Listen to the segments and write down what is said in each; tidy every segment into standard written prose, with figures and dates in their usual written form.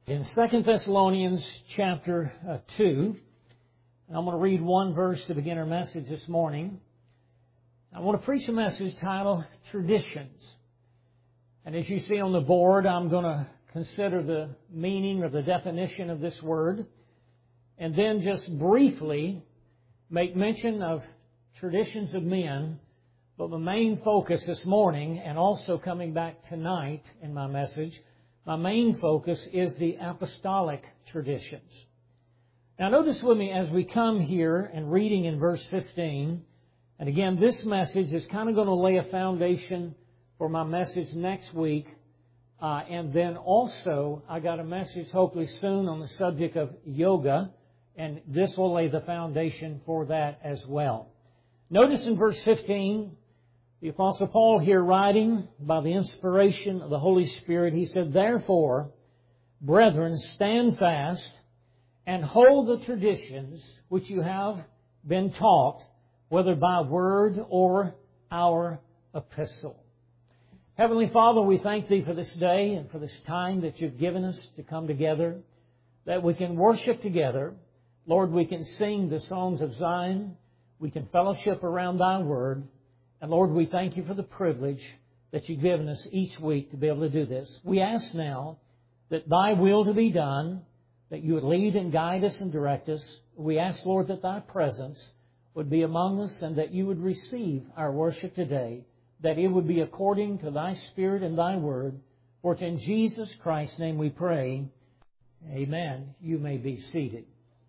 In 2 Thessalonians chapter 2, and I'm going to read one verse to begin our message this morning. I want to preach a message titled Traditions. And as you see on the board, I'm going to consider the meaning or the definition of this word, and then just briefly make mention of traditions of men. But my main focus this morning, and also coming back tonight in my message, my main focus is the apostolic traditions. Now notice with me as we come here and reading in verse 15, and again this message is kind of going to lay a foundation for my message next week. And then also I got a message hopefully soon on the subject of yoga, and this will lay the foundation for that as well. Notice in verse 15, the Apostle Paul here writing by the inspiration of the Holy Spirit, he said, "Therefore, brethren, stand fast and hold the traditions which you have been taught, whether by word or our epistle." Heavenly Father, we thank Thee for this day and for this time that You've given us to come together, that we can worship together. Lord, we can sing the songs of Zion. We can fellowship around Thy Word. And Lord, we thank You for the privilege that You've given us each week to be able to do this. We ask now that Thy will to be done, that You would lead and guide us and direct us. We ask, Lord, that Thy presence would be among us and that You would receive our worship today, that it would be according to Thy Spirit and Thy Word. For it's in Jesus Christ's name we pray. Amen. You may be seated.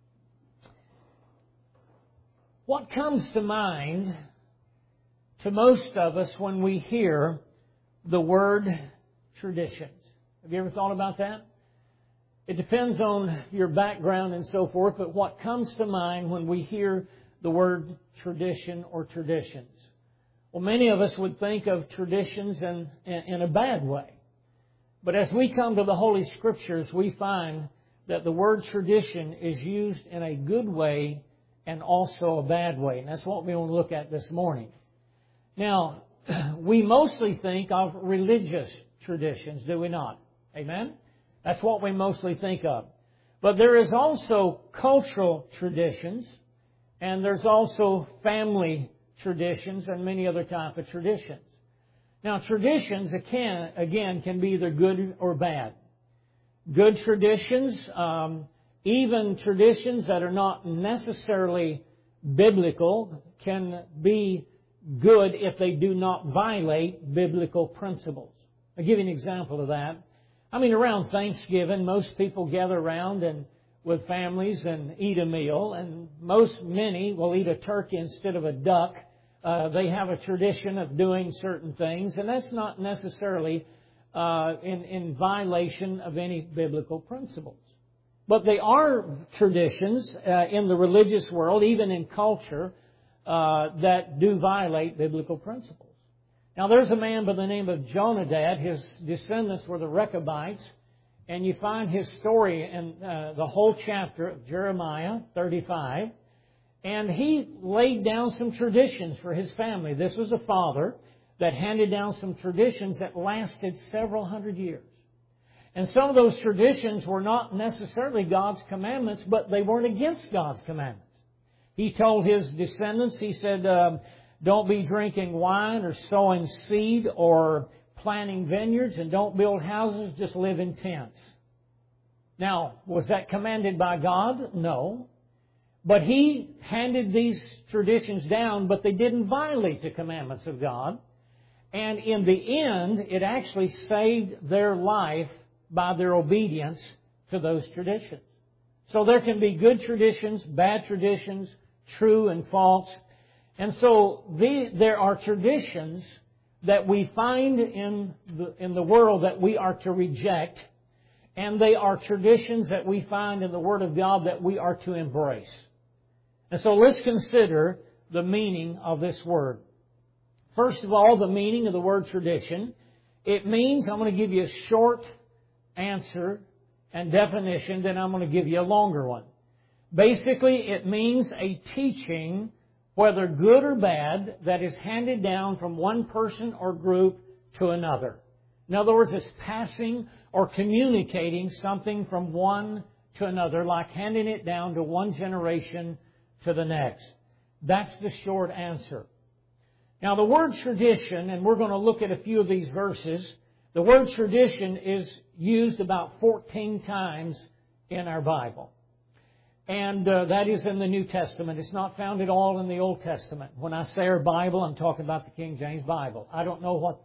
What comes to mind to most of us when we hear the word traditions? Have you ever thought about that? It depends on your background and so forth, but what comes to mind when we hear the word tradition or traditions? Well, many of us would think of traditions in a bad way. But as we come to the Holy Scriptures, we find that the word tradition is used in a good way and also a bad way. And that's what we want to look at this morning. Now, we mostly think of religious traditions, do we not? Amen? That's what we mostly think of. But there is also cultural traditions, and there's also family traditions and many other types of traditions. Now, traditions, again, can be either good or bad. Good traditions, even traditions that are not necessarily biblical, can be good if they do not violate biblical principles. I'll give you an example of that. Around Thanksgiving, most people gather around and with families and eat a meal, and many will eat a turkey instead of a duck. They have a tradition of doing certain things, and that's not necessarily in violation of any biblical principles. But they are traditions in the religious world, even in culture, that do violate biblical principles. Now, there's a man by the name of Jonadab. His descendants were the Rechabites. And you find his story in the whole chapter of Jeremiah 35. And he laid down some traditions for his family. This was a father that handed down some traditions that lasted several hundred years. And some of those traditions were not necessarily God's commandments, but they weren't against God's commandments. He told his descendants, he said, don't be drinking wine or sowing seed or planting vineyards, and don't build houses, just live in tents. Now, was that commanded by God? No. But he handed these traditions down, but they didn't violate the commandments of God. And in the end, it actually saved their life by their obedience to those traditions. So there can be good traditions, bad traditions, true and false. And so there are traditions that we find in the world that we are to reject, and they are traditions that we find in the Word of God that we are to embrace. And so let's consider the meaning of this word. First of all, the meaning of the word tradition. It means, I'm going to give you a short answer and definition, then I'm going to give you a longer one. Basically, it means a teaching, whether good or bad, that is handed down from one person or group to another. In other words, it's passing or communicating something from one to another, like handing it down to one generation to the next. That's the short answer. Now the word tradition, and we're going to look at a few of these verses, the word tradition is used about 14 times in our Bible. And that is in the New Testament. It's not found at all in the Old Testament. When I say our Bible, I'm talking about the King James Bible. I don't know what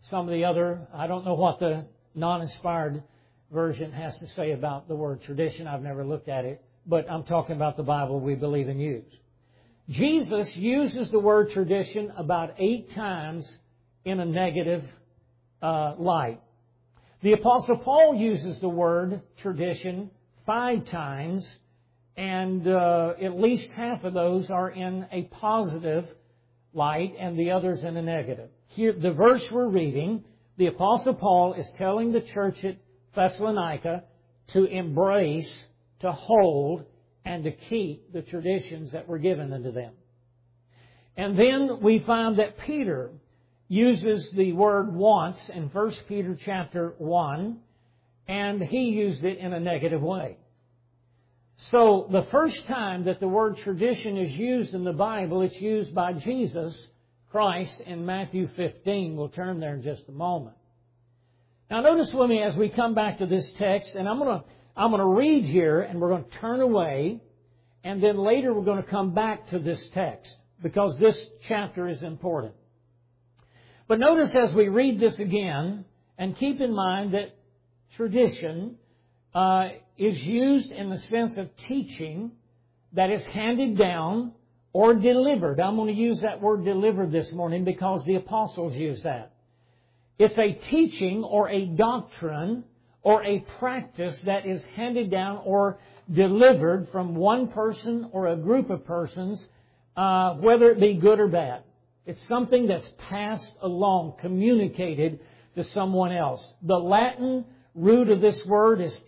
I don't know what the non-inspired version has to say about the word tradition. I've never looked at it. But I'm talking about the Bible we believe and use. Jesus uses the word tradition about 8 times in a negative light. The Apostle Paul uses the word tradition 5 times, and at least half of those are in a positive light and the others in a negative. Here, the verse we're reading, the Apostle Paul is telling the church at Thessalonica to embrace, to hold, and to keep the traditions that were given unto them. And then we find that Peter uses the word once in 1 Peter chapter 1, and he used it in a negative way. So the first time that the word tradition is used in the Bible, it's used by Jesus Christ in Matthew 15. We'll turn there in just a moment. Now notice with me as we come back to this text, and I'm going to read here, and we're going to turn away, and then later we're going to come back to this text, because this chapter is important. But notice as we read this again, and keep in mind that tradition is used in the sense of teaching that is handed down or delivered. I'm going to use that word delivered this morning because the apostles use that. It's a teaching or a doctrine or a practice that is handed down or delivered from one person or a group of persons, whether it be good or bad. It's something that's passed along, communicated to someone else. The Latin root of this word is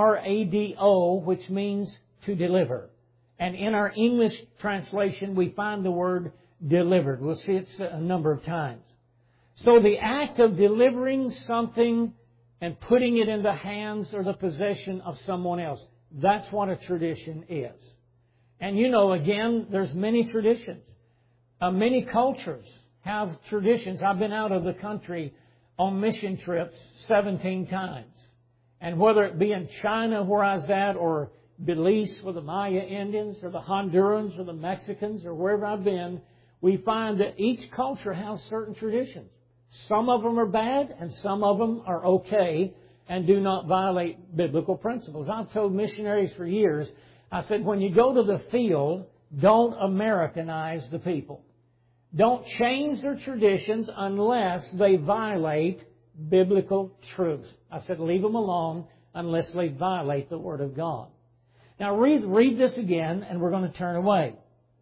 trado, which means to deliver. And in our English translation, we find the word delivered. We'll see it a number of times. So the act of delivering something and putting it in the hands or the possession of someone else, that's what a tradition is. And you know, again, there's many traditions. Many cultures have traditions. I've been out of the country on mission trips 17 times. And whether it be in China where I was at, or Belize with the Maya Indians, or the Hondurans, or the Mexicans, or wherever I've been, we find that each culture has certain traditions. Some of them are bad, and some of them are okay and do not violate biblical principles. I've told missionaries for years, I said, when you go to the field, don't Americanize the people. Don't change their traditions unless they violate biblical truth. I said, leave them alone unless they violate the Word of God. Now read this again, and we're going to turn away.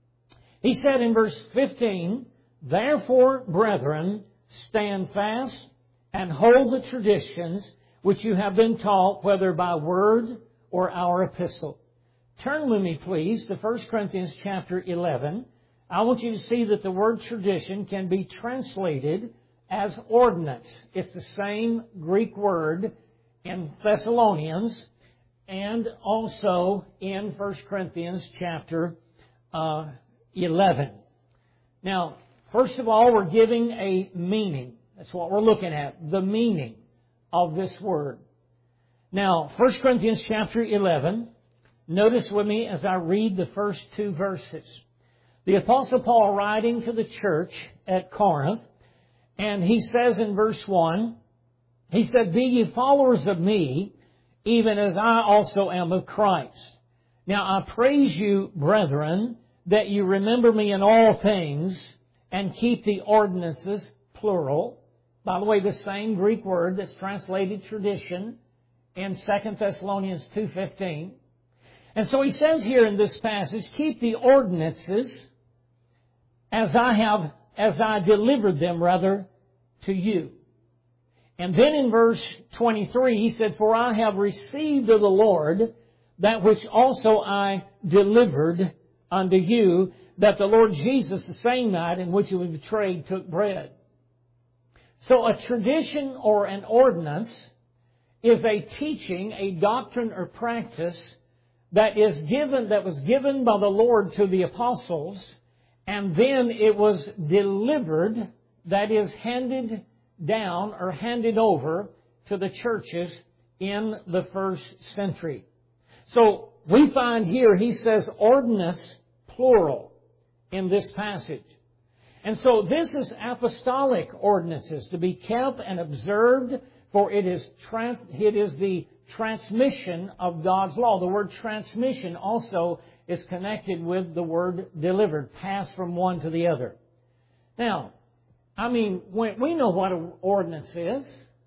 He said in verse 15, "Therefore, brethren, stand fast and hold the traditions which you have been taught, whether by word or our epistle." Turn with me, please, to 1 Corinthians chapter 11. I want you to see that the word tradition can be translated as ordinance. It's the same Greek word in Thessalonians and also in 1 Corinthians chapter 11. Now, first of all, we're giving a meaning. That's what we're looking at, the meaning of this word. Now, 1 Corinthians chapter 11, notice with me as I read the first 2 verses. The Apostle Paul writing to the church at Corinth, and he says in verse 1, he said, "Be ye followers of me, even as I also am of Christ. Now I praise you, brethren, that you remember me in all things, and keep the ordinances," plural. By the way, the same Greek word that's translated tradition in 2 Thessalonians 2:15. And so he says here in this passage, keep the ordinances as I delivered them, to you. And then in verse 23, he said, "For I have received of the Lord that which also I delivered unto you, that the Lord Jesus, the same night in which he was betrayed, took bread." So a tradition or an ordinance is a teaching, a doctrine or practice that was given by the Lord to the apostles, and then it was delivered, that is, handed down or handed over to the churches in the first century. So we find here, he says ordinance, plural, in this passage. And so this is apostolic ordinances to be kept and observed, for it is the transmission of God's law. The word transmission also is connected with the word delivered, passed from one to the other. Now, we know what an ordinance is.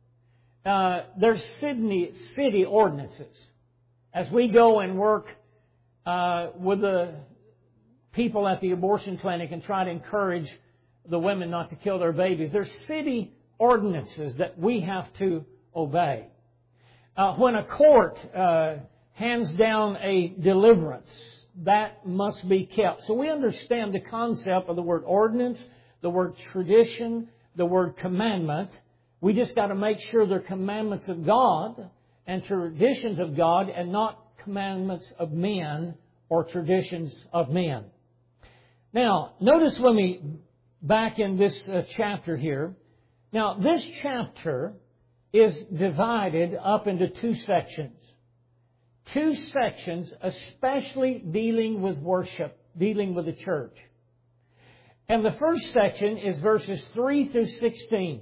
There's city ordinances. As we go and work with the people at the abortion clinic and try to encourage the women not to kill their babies, there's city ordinances that we have to obey. When a court hands down a deliverance, that must be kept. So we understand the concept of the word ordinance, the word tradition, the word commandment. We just got to make sure they're commandments of God and traditions of God and not commandments of men or traditions of men. Now, notice when we back in this chapter here. Now, this chapter is divided up into two sections. Two sections especially dealing with worship, dealing with the church. And the first section is verses 3 through 16.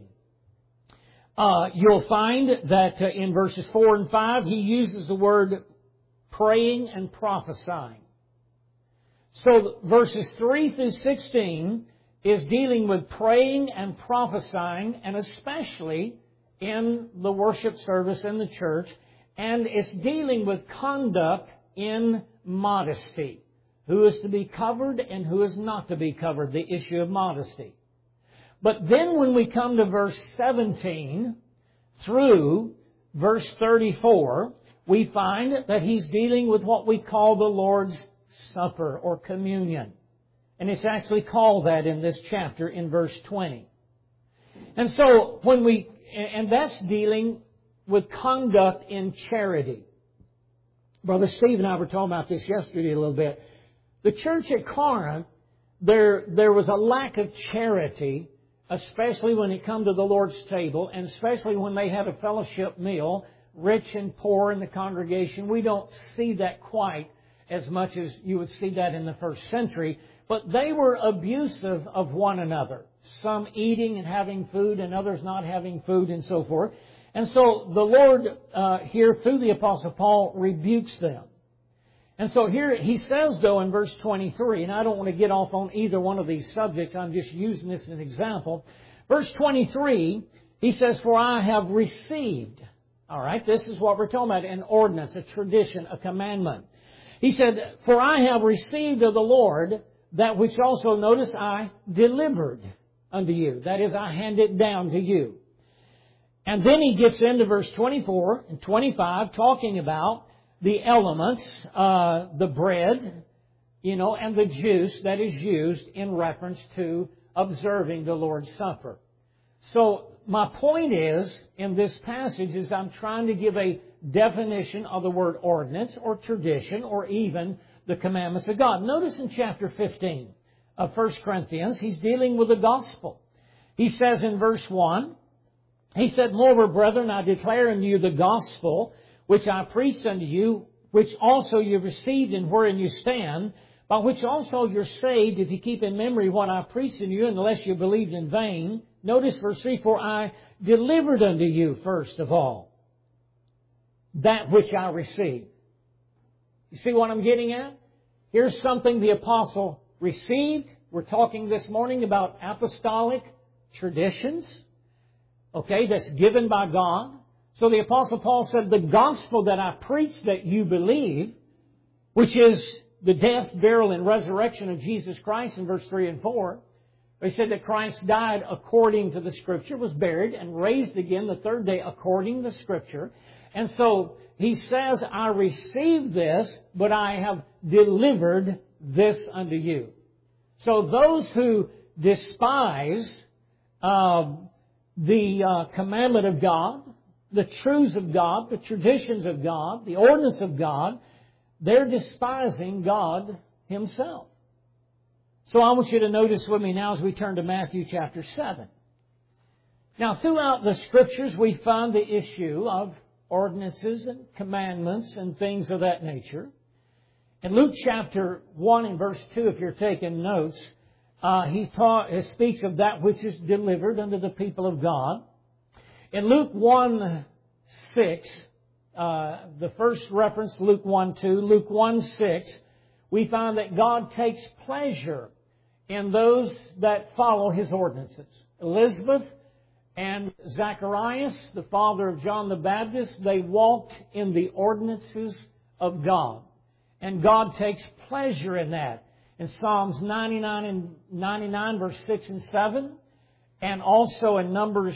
You'll find that in verses 4 and 5, he uses the word praying and prophesying. So verses 3 through 16 is dealing with praying and prophesying, and especially in the worship service in the church, and it's dealing with conduct in modesty. Who is to be covered and who is not to be covered, the issue of modesty. But then when we come to verse 17 through verse 34, we find that he's dealing with what we call the Lord's Supper or communion. And it's actually called that in this chapter in verse 20. And so and that's dealing with conduct in charity. Brother Steve and I were talking about this yesterday a little bit. The church at Corinth, there was a lack of charity, especially when it come to the Lord's table, and especially when they had a fellowship meal, rich and poor in the congregation. We don't see that quite as much as you would see that in the first century. But they were abusive of one another. Some eating and having food and others not having food and so forth. And so the Lord here through the Apostle Paul rebukes them. And so here he says though in verse 23, and I don't want to get off on either one of these subjects, I'm just using this as an example. Verse 23, he says, for I have received. All right, this is what we're talking about, an ordinance, a tradition, a commandment. He said, for I have received of the Lord that which also, notice, I delivered unto you. That is, I handed down to you. And then he gets into verse 24 and 25, talking about the elements, the bread, and the juice that is used in reference to observing the Lord's Supper. So my point is, in this passage, is I'm trying to give a definition of the word ordinance or tradition or even the commandments of God. Notice in chapter 15 of 1 Corinthians, he's dealing with the gospel. He says in verse 1, he said, moreover, brethren, I declare unto you the gospel which I preached unto you, which also you received and wherein you stand, by which also you're saved, if you keep in memory what I preached unto you, unless you believed in vain. Notice verse 3, for I delivered unto you first of all that which I received. You see what I'm getting at? Here's something the apostle received. We're talking this morning about apostolic traditions. Okay, that's given by God. So the Apostle Paul said, the gospel that I preach that you believe, which is the death, burial, and resurrection of Jesus Christ in verse 3 and 4. He said that Christ died according to the Scripture, was buried, and raised again the third day according to the Scripture. And so he says, I received this, but I have delivered this unto you. So those who despise the commandment of God, the truths of God, the traditions of God, the ordinance of God, they're despising God Himself. So I want you to notice with me now as we turn to Matthew chapter 7. Now, throughout the Scriptures, we find the issue of ordinances and commandments and things of that nature. In Luke chapter 1 and verse 2, if you're taking notes, he speaks of that which is delivered unto the people of God. In Luke 1:6, the first reference, Luke 1:2, Luke 1:6, we find that God takes pleasure in those that follow His ordinances. Elizabeth and Zacharias, the father of John the Baptist, they walked in the ordinances of God. And God takes pleasure in that. In Psalms 99 verse 6 and 7, and also in Malachi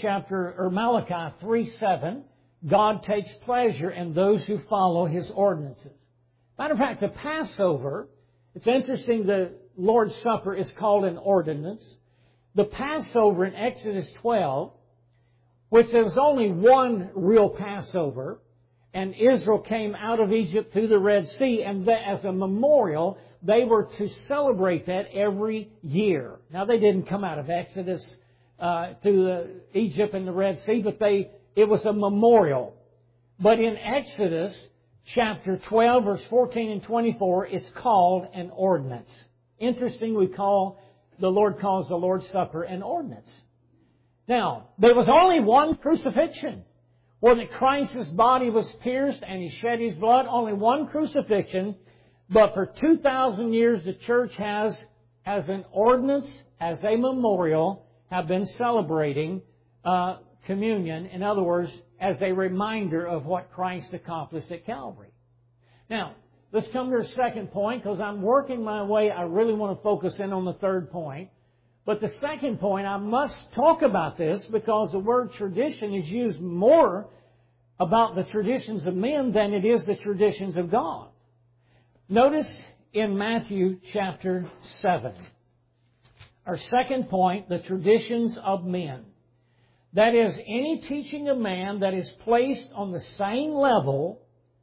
3:7, God takes pleasure in those who follow His ordinances. Matter of fact, the Passover, it's interesting, the Lord's Supper is called an ordinance. The Passover in Exodus 12, which there was only one real Passover, and Israel came out of Egypt through the Red Sea, and as a memorial, they were to celebrate that every year. Now, they didn't come out of Exodus through Egypt and the Red Sea, but it was a memorial. But in Exodus chapter 12, verse 14 and 24, it's called an ordinance. Interesting, the Lord calls the Lord's Supper an ordinance. Now, there was only one crucifixion, where that Christ's body was pierced and He shed His blood. Only one crucifixion. But for 2,000 years, the church has, as an ordinance, as a memorial, have been celebrating communion. In other words, as a reminder of what Christ accomplished at Calvary. Now, let's come to our second point, because I'm working my way. I really want to focus in on the third point. But the second point, I must talk about this because the word tradition is used more about the traditions of men than it is the traditions of God. Notice in Matthew chapter 7, our second point, the traditions of men. That is, any teaching of man that is placed on the same level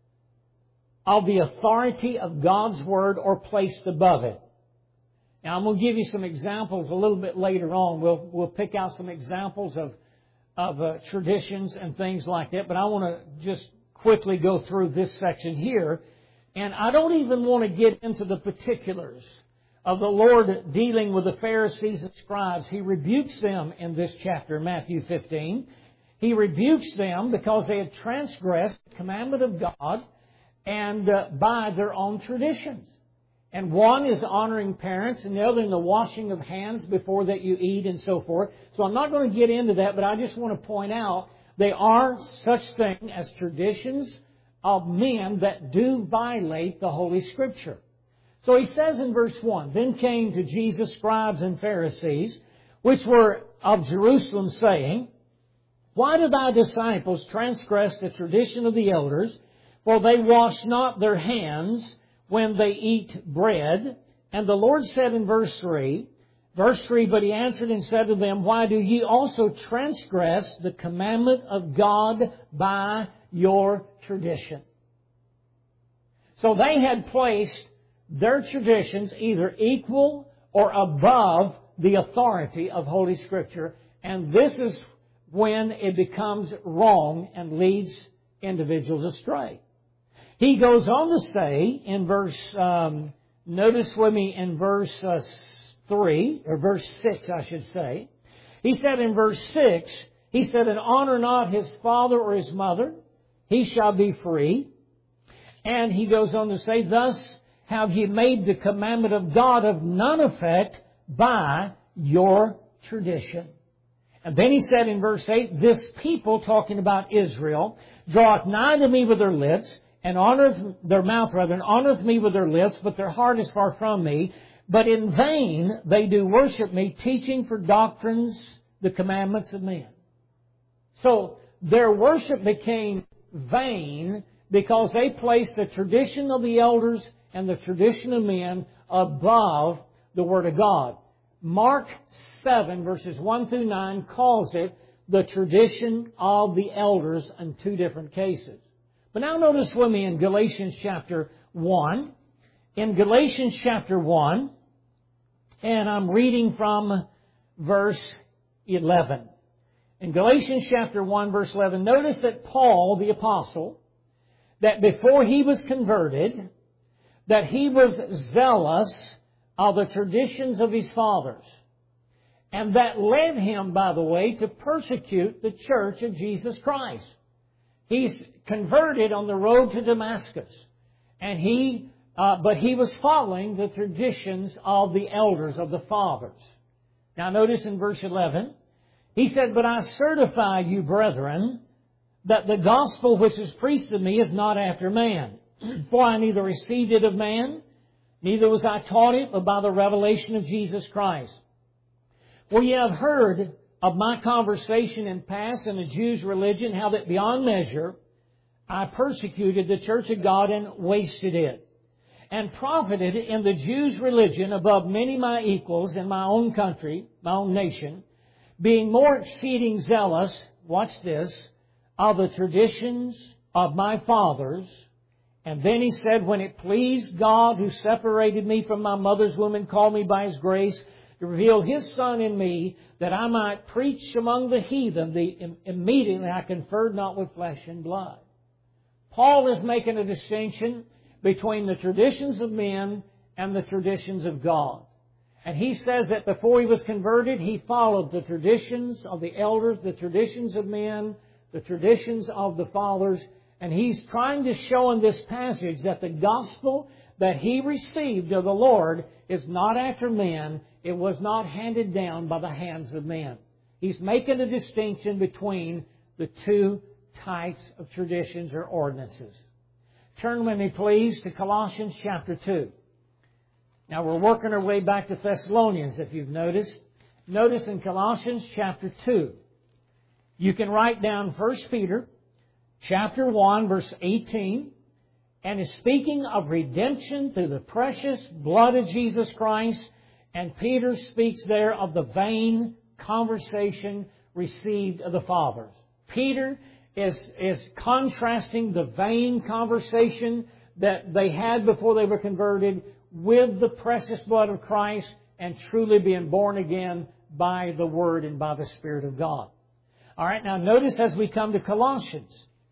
of the authority of God's Word or placed above it. Now, I'm going to give you some examples a little bit later on. We'll pick out some examples of traditions and things like that. But I want to just quickly go through this section here. And I don't even want to get into the particulars of the Lord dealing with the Pharisees and scribes. He rebukes them in this chapter, Matthew 15. He rebukes them because they had transgressed the commandment of God and by their own traditions. And one is honoring parents, and the other in the washing of hands before that you eat and so forth. So I'm not going to get into that, but I just want to point out they are such things as traditions of men that do violate the Holy Scripture. So he says in verse 1, Then came to Jesus scribes and Pharisees, which were of Jerusalem, saying, Why do thy disciples transgress the tradition of the elders? For they wash not their hands when they eat bread. And the Lord said in verse 3, But He answered and said to them, Why do ye also transgress the commandment of God by your tradition? So they had placed their traditions either equal or above the authority of Holy Scripture. And this is when it becomes wrong and leads individuals astray. He goes on to say in verse, notice with me in verse 3, or verse 6 I should say. He said in verse 6, He said, And honor not his father or his mother, he shall be free. And he goes on to say, Thus have ye made the commandment of God of none effect by your tradition. And then he said in verse 8, This people, talking about Israel, draweth nigh to me with their lips, and honoreth their mouth rather, and honoreth me with their lips, but their heart is far from me. But in vain they do worship me, teaching for doctrines the commandments of men. So their worship became vain because they placed the tradition of the elders and the tradition of men above the Word of God. Mark 7, verses 1 through 9, calls it the tradition of the elders in two different cases. But now notice with me in Galatians chapter 1. In Galatians chapter 1, and I'm reading from verse 11. In Galatians chapter 1, verse 11, notice that Paul, the apostle, that before he was converted, that he was zealous of the traditions of his fathers. And that led him, by the way, to persecute the church of Jesus Christ. He's converted on the road to Damascus. And but he was following the traditions of the elders, of the fathers. Now notice in verse 11, he said, "But I certify you, brethren, that the gospel which is preached to me is not after man. For I neither received it of man, neither was I taught it, but by the revelation of Jesus Christ. For ye have heard of my conversation in past in the Jews' religion, how that beyond measure I persecuted the church of God and wasted it, and profited in the Jews' religion above many my equals in my own country, my own nation, being more exceeding zealous," watch this, "of the traditions of my fathers." And then he said, "When it pleased God who separated me from my mother's womb and called me by His grace, to reveal His Son in me, that I might preach among the heathen, immediately I conferred not with flesh and blood." Paul is making a distinction between the traditions of men and the traditions of God. And he says that before he was converted, he followed the traditions of the elders, the traditions of men, the traditions of the fathers. And he's trying to show in this passage that the gospel that he received of the Lord is not after men. It was not handed down by the hands of men. He's making a distinction between the two types of traditions or ordinances. Turn with me, please, to Colossians chapter 2. Now, we're working our way back to Thessalonians, if you've noticed. Notice in Colossians chapter 2, you can write down 1 Peter chapter 1, verse 18, and is speaking of redemption through the precious blood of Jesus Christ. And Peter speaks there of the vain conversation received of the fathers. Peter is contrasting the vain conversation that they had before they were converted with the precious blood of Christ and truly being born again by the Word and by the Spirit of God. All right, now notice as we come to Colossians,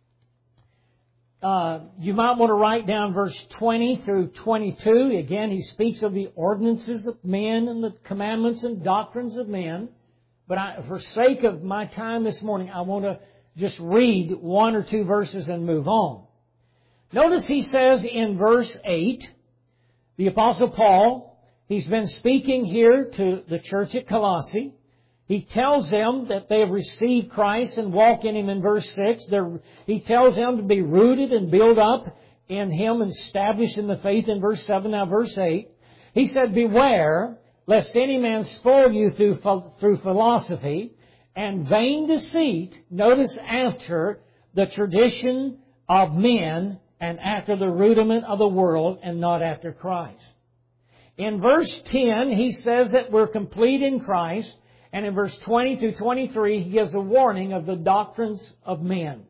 you might want to write down verse 20 through 22. Again, he speaks of the ordinances of men and the commandments and doctrines of men. But for sake of my time this morning, I want to just read one or two verses and move on. Notice he says in verse 8, the Apostle Paul, he's been speaking here to the church at Colossae. He tells them that they have received Christ and walk in Him in verse 6. He tells them to be rooted and built up in Him and established in the faith in verse 7. Now verse 8, he said, "Beware, lest any man spoil you through philosophy and vain deceit," notice, "after the tradition of men and after the rudiment of the world and not after Christ." In verse 10, he says that we're complete in Christ. And in verse 20 through 23, he gives a warning of the doctrines of men.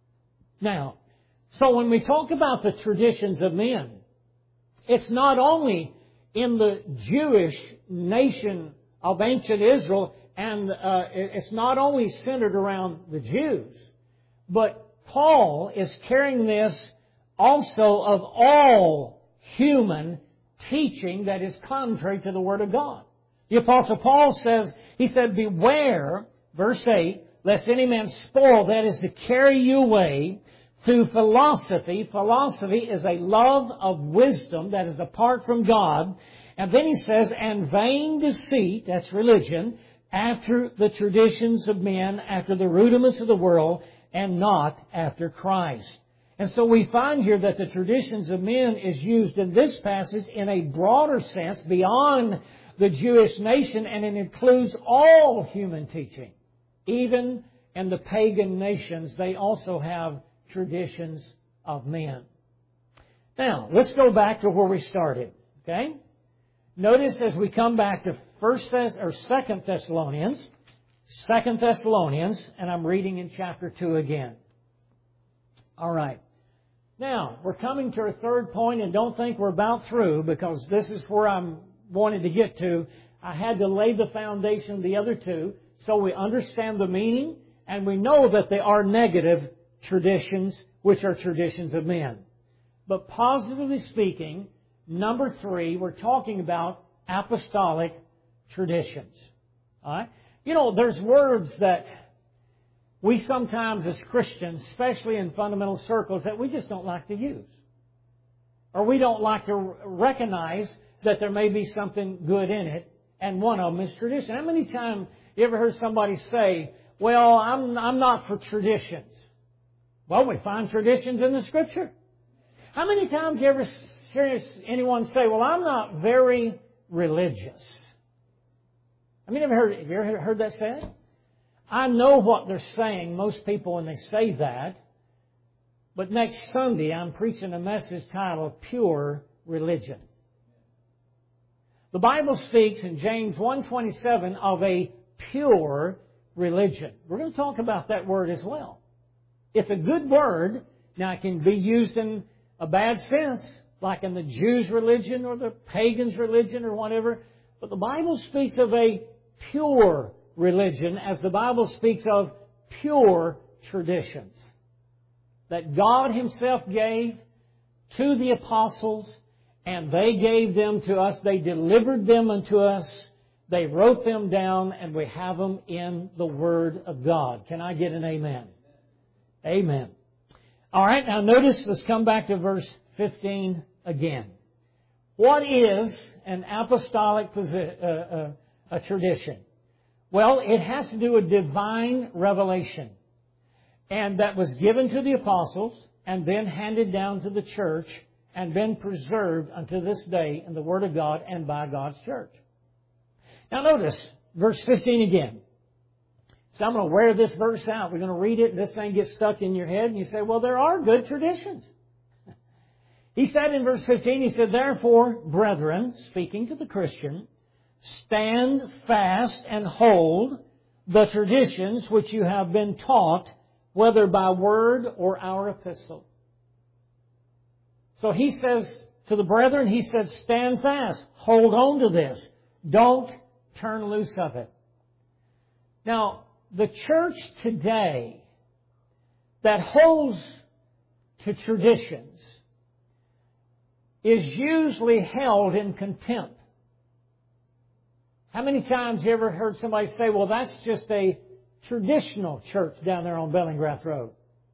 Now, so when we talk about the traditions of men, it's not only in the Jewish nation of ancient Israel, and it's not only centered around the Jews, but Paul is carrying this also of all human teaching that is contrary to the Word of God. The Apostle Paul says, he said, "Beware," verse 8, "lest any man spoil," that is to carry you away, "through philosophy." Philosophy is a love of wisdom that is apart from God. And then he says, "and vain deceit," that's religion, "after the traditions of men, after the rudiments of the world, and not after Christ." And so we find here that the traditions of men is used in this passage in a broader sense beyond the Jewish nation, and it includes all human teaching. Even in the pagan nations, they also have traditions of men. Now, let's go back to where we started. Okay? Notice as we come back to 2 Thessalonians, 2 Thessalonians, and I'm reading in chapter 2 again. All right. Now, we're coming to our third point, and don't think we're about through, because this is where I'm wanting to get to. I had to lay the foundation of the other two, so we understand the meaning, and we know that they are negative traditions, which are traditions of men. But positively speaking, number 3, we're talking about apostolic traditions. All right? You know, there's words that we sometimes as Christians, especially in fundamental circles, that we just don't like to use. Or we don't like to recognize that there may be something good in it, and one of them is tradition. How many times you ever heard somebody say, well, I'm not for traditions? Well, we find traditions in the Scripture. How many times you ever hear anyone say, well, I'm not very religious? I mean, have you ever heard that said? I know what they're saying, most people, when they say that. But next Sunday, I'm preaching a message titled Pure Religion. The Bible speaks in James 1:27 of a pure religion. We're going to talk about that word as well. It's a good word. Now, it can be used in a bad sense, like in the Jews' religion or the pagans' religion or whatever. But the Bible speaks of a pure religion as the Bible speaks of pure traditions that God Himself gave to the apostles, and they gave them to us. They delivered them unto us. They wrote them down, and we have them in the Word of God. Can I get an amen? Amen. All right, now notice, let's come back to verse 15 again. What is an apostolic tradition? Well, it has to do with divine revelation. And that was given to the apostles and then handed down to the church and been preserved unto this day in the Word of God and by God's church. Now notice, verse 15 again. So I'm going to wear this verse out. We're going to read it, and this thing gets stuck in your head, and you say, well, there are good traditions. He said in verse 15, he said, therefore, brethren, speaking to the Christian, stand fast and hold the traditions which you have been taught, whether by word or our epistle. So he says to the brethren, he said, stand fast. Hold on to this. Don't turn loose of it. Now, the church today that holds to traditions is usually held in contempt. How many times have you ever heard somebody say, well, that's just a traditional church down there on Bellingrath Road?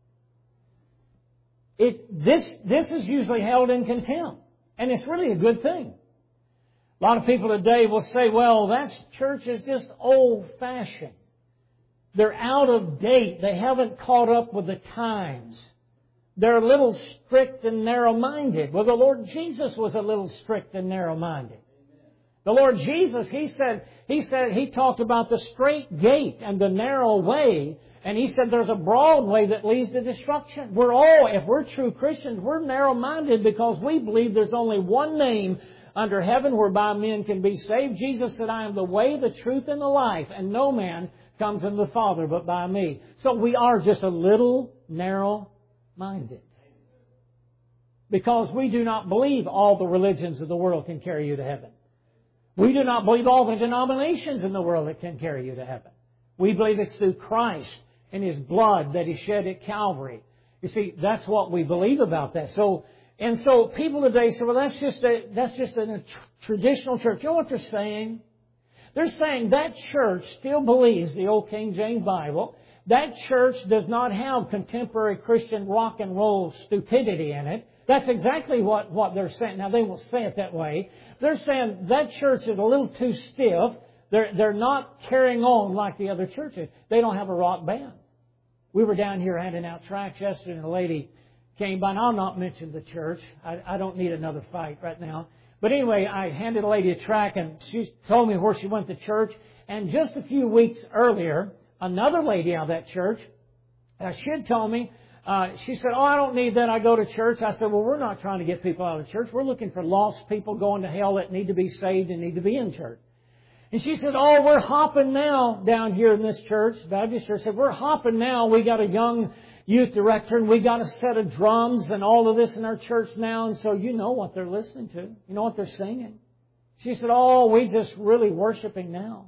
This is usually held in contempt. And it's really a good thing. A lot of people today will say, well, that church is just old-fashioned. They're out of date. They haven't caught up with the times. They're a little strict and narrow-minded. Well, the Lord Jesus was a little strict and narrow-minded. The Lord Jesus, He talked about the straight gate and the narrow way. And He said there's a broad way that leads to destruction. If we're true Christians, we're narrow-minded because we believe there's only one name under heaven whereby men can be saved. Jesus said, I am the way, the truth, and the life, and no man comes unto the Father but by me. So we are just a little narrow-minded. Because we do not believe all the religions of the world can carry you to heaven. We do not believe all the denominations in the world that can carry you to heaven. We believe it's through Christ and His blood that He shed at Calvary. You see, that's what we believe about that. So people today say, well, that's just a traditional church. You know what they're saying? They're saying that church still believes the old King James Bible. That church does not have contemporary Christian rock and roll stupidity in it. That's exactly what they're saying. Now, they won't say it that way. They're saying that church is a little too stiff. They're not carrying on like the other churches. They don't have a rock band. We were down here handing out tracts yesterday, and a lady came by, and I'll not mention the church. I don't need another fight right now. But anyway, I handed a lady a tract, and she told me where she went to church. And just a few weeks earlier, another lady out of that church, she had told me, she said, I don't need that. I go to church. I said, well, we're not trying to get people out of church. We're looking for lost people going to hell that need to be saved and need to be in church. And she said, oh, we're hopping now down here in this church, Baptist church. Said, we're hopping now. We got a young youth director and we got a set of drums and all of this in our church now. And so you know what they're listening to. You know what they're singing. She said, oh, we just really worshiping now.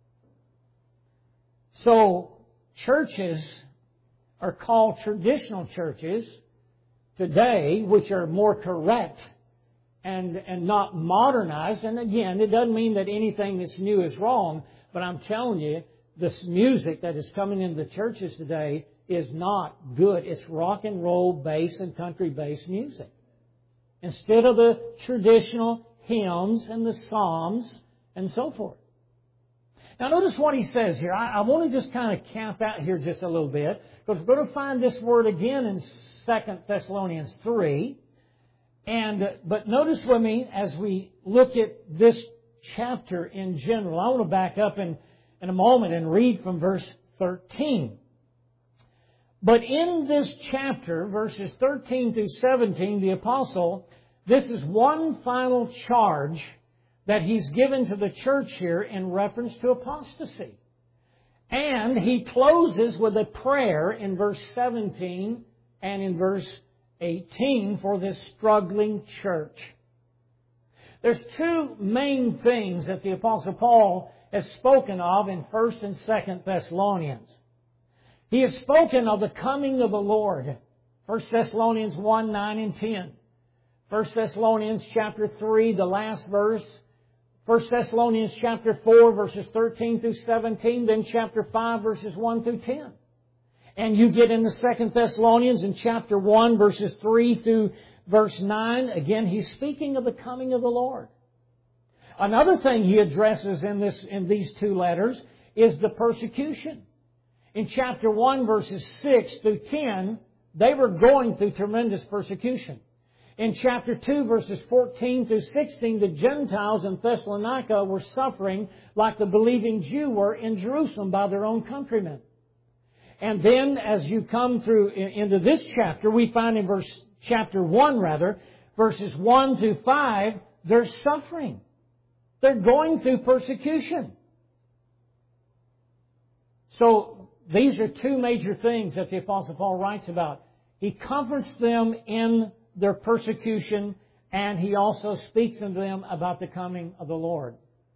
So churches are called traditional churches today, which are more correct and not modernized. And again, it doesn't mean that anything that's new is wrong, but I'm telling you, this music that is coming into the churches today is not good. It's rock and roll based and country based music. Instead of the traditional hymns and the psalms and so forth. Now notice what he says here. I want to just kind of camp out here just a little bit, because we're going to find this word again in 2 Thessalonians 3. But notice with me as we look at this chapter in general. I want to back up in a moment and read from verse 13. But in this chapter, verses 13 through 17, the apostle, this is one final charge that he's given to the church here in reference to apostasy. And he closes with a prayer in verse 17 and in verse 18 for this struggling church. There's two main things that the Apostle Paul has spoken of in 1 and 2 Thessalonians. He has spoken of the coming of the Lord. 1 Thessalonians 1, 9 and 10. 1 Thessalonians chapter 3, the last verse. 1 Thessalonians chapter 4, verses 13 through 17. Then chapter 5, verses 1 through 10. And you get into 2 Thessalonians in chapter 1, verses 3 through verse 9. Again, he's speaking of the coming of the Lord. Another thing he addresses in these two letters is the persecution. In chapter 1, verses 6 through 10, they were going through tremendous persecution. In chapter 2, verses 14 through 16, the Gentiles in Thessalonica were suffering like the believing Jew were in Jerusalem by their own countrymen. And then as you come through into this chapter, we find in chapter 1, verses 1 through 5, they're suffering. They're going through persecution. So these are two major things that the Apostle Paul writes about. He comforts them in their persecution, and he also speaks to them about the coming of the Lord.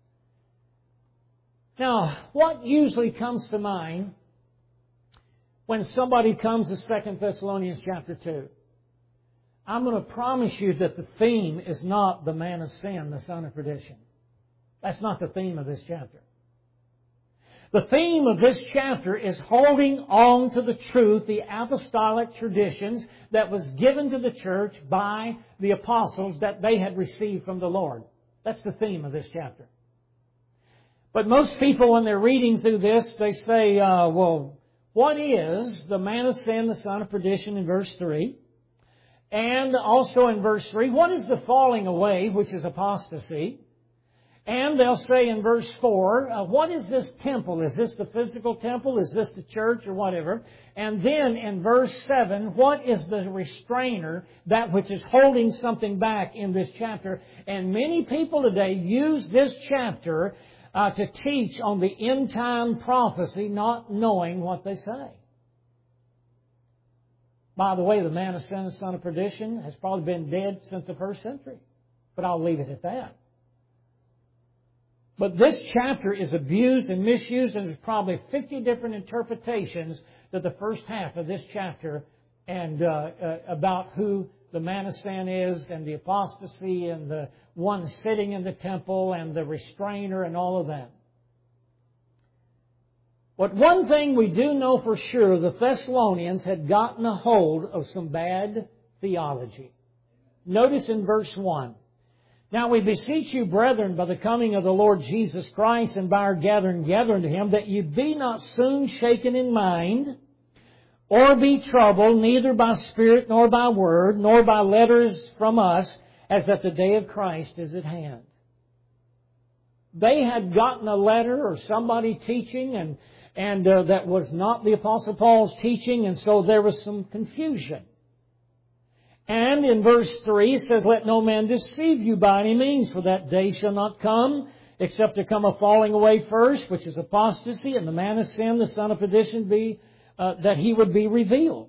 Now, what usually comes to mind when somebody comes to 2 Thessalonians chapter 2? I'm going to promise you that the theme is not the man of sin, the son of perdition. That's not the theme of this chapter. The theme of this chapter is holding on to the truth, the apostolic traditions that was given to the church by the apostles that they had received from the Lord. That's the theme of this chapter. But most people, when they're reading through this, they say, well, what is the man of sin, the son of perdition in verse 3? And also in verse 3, what is the falling away, which is apostasy? And they'll say in verse 4, what is this temple? Is this the physical temple? Is this the church or whatever? And then in verse 7, what is the restrainer, that which is holding something back in this chapter? And many people today use this chapter to teach on the end time prophecy, not knowing what they say. By the way, the man of sin, the son of perdition, has probably been dead since the first century. But I'll leave it at that. But this chapter is abused and misused, and there's probably 50 different interpretations to the first half of this chapter, and about who the man of sin is, and the apostasy, and the one sitting in the temple, and the restrainer, and all of that. But one thing we do know for sure, the Thessalonians had gotten a hold of some bad theology. Notice in verse 1. Now we beseech you, brethren, by the coming of the Lord Jesus Christ and by our gathering to Him, that ye be not soon shaken in mind, or be troubled, neither by spirit, nor by word, nor by letters from us, as that the day of Christ is at hand. They had gotten a letter or somebody teaching, and that was not the Apostle Paul's teaching, and so there was some confusion. And in verse 3 it says, let no man deceive you by any means, for that day shall not come, except there come a falling away first, which is apostasy, and the man of sin, the son of perdition, that he would be revealed.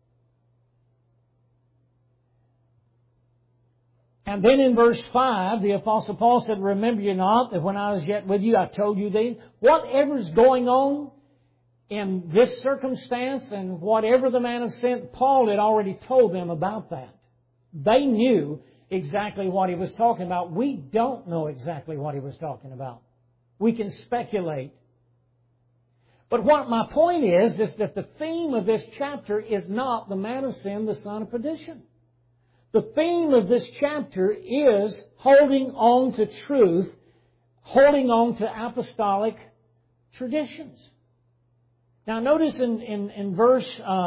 And then in verse 5, the Apostle Paul said, remember you not that when I was yet with you, I told you these. Whatever's going on in this circumstance and whatever the man of sin, Paul had already told them about that. They knew exactly what he was talking about. We don't know exactly what he was talking about. We can speculate. But what my point is that the theme of this chapter is not the man of sin, the son of perdition. The theme of this chapter is holding on to truth, holding on to apostolic traditions. Now notice in verse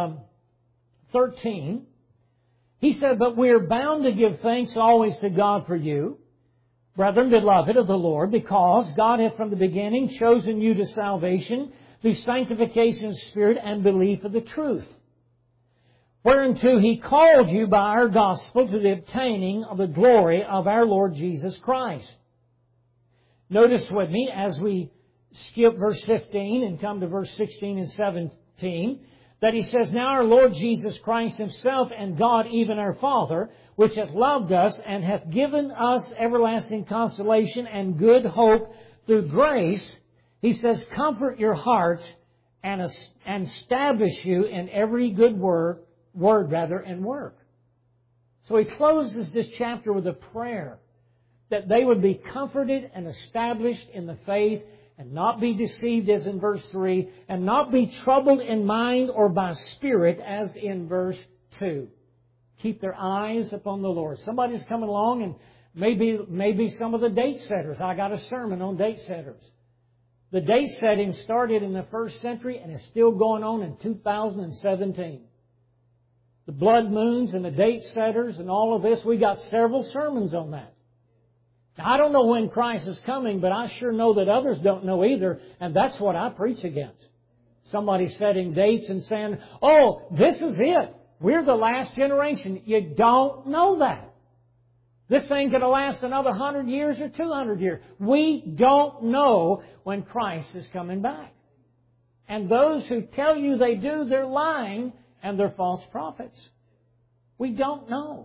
13, he said, but we are bound to give thanks always to God for you, brethren beloved of the Lord, because God hath from the beginning chosen you to salvation through sanctification of spirit and belief of the truth, whereunto He called you by our gospel to the obtaining of the glory of our Lord Jesus Christ. Notice with me as we skip verse 15 and come to verse 16 and 17, that he says, now our Lord Jesus Christ Himself and God, even our Father, which hath loved us and hath given us everlasting consolation and good hope through grace, He says, comfort your hearts and establish you in every good word and work. So he closes this chapter with a prayer that they would be comforted and established in the faith and not be deceived, as in verse 3, and not be troubled in mind or by spirit, as in verse 2. Keep their eyes upon the Lord. Somebody's coming along, and maybe some of the date setters. I got a sermon on date setters. The date setting started in the first century and is still going on in 2017. The blood moons and the date setters and all of this, we got several sermons on that. Now, I don't know when Christ is coming, but I sure know that others don't know either, and that's what I preach against. Somebody setting dates and saying, oh, this is it. We're the last generation. You don't know that. This thing could last another 100 years or 200 years. We don't know when Christ is coming back. And those who tell you they do, they're lying and they're false prophets. We don't know.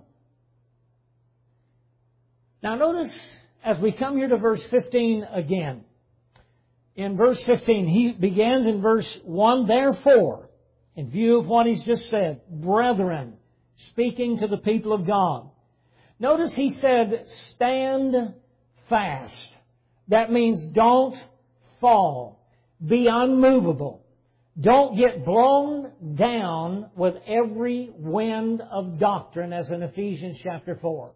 Now notice, as we come here to verse 15 again. In verse 15, he begins in verse 1, therefore, in view of what he's just said, brethren, speaking to the people of God. Notice he said, stand fast. That means don't fall. Be unmovable. Don't get blown down with every wind of doctrine, as in Ephesians chapter 4.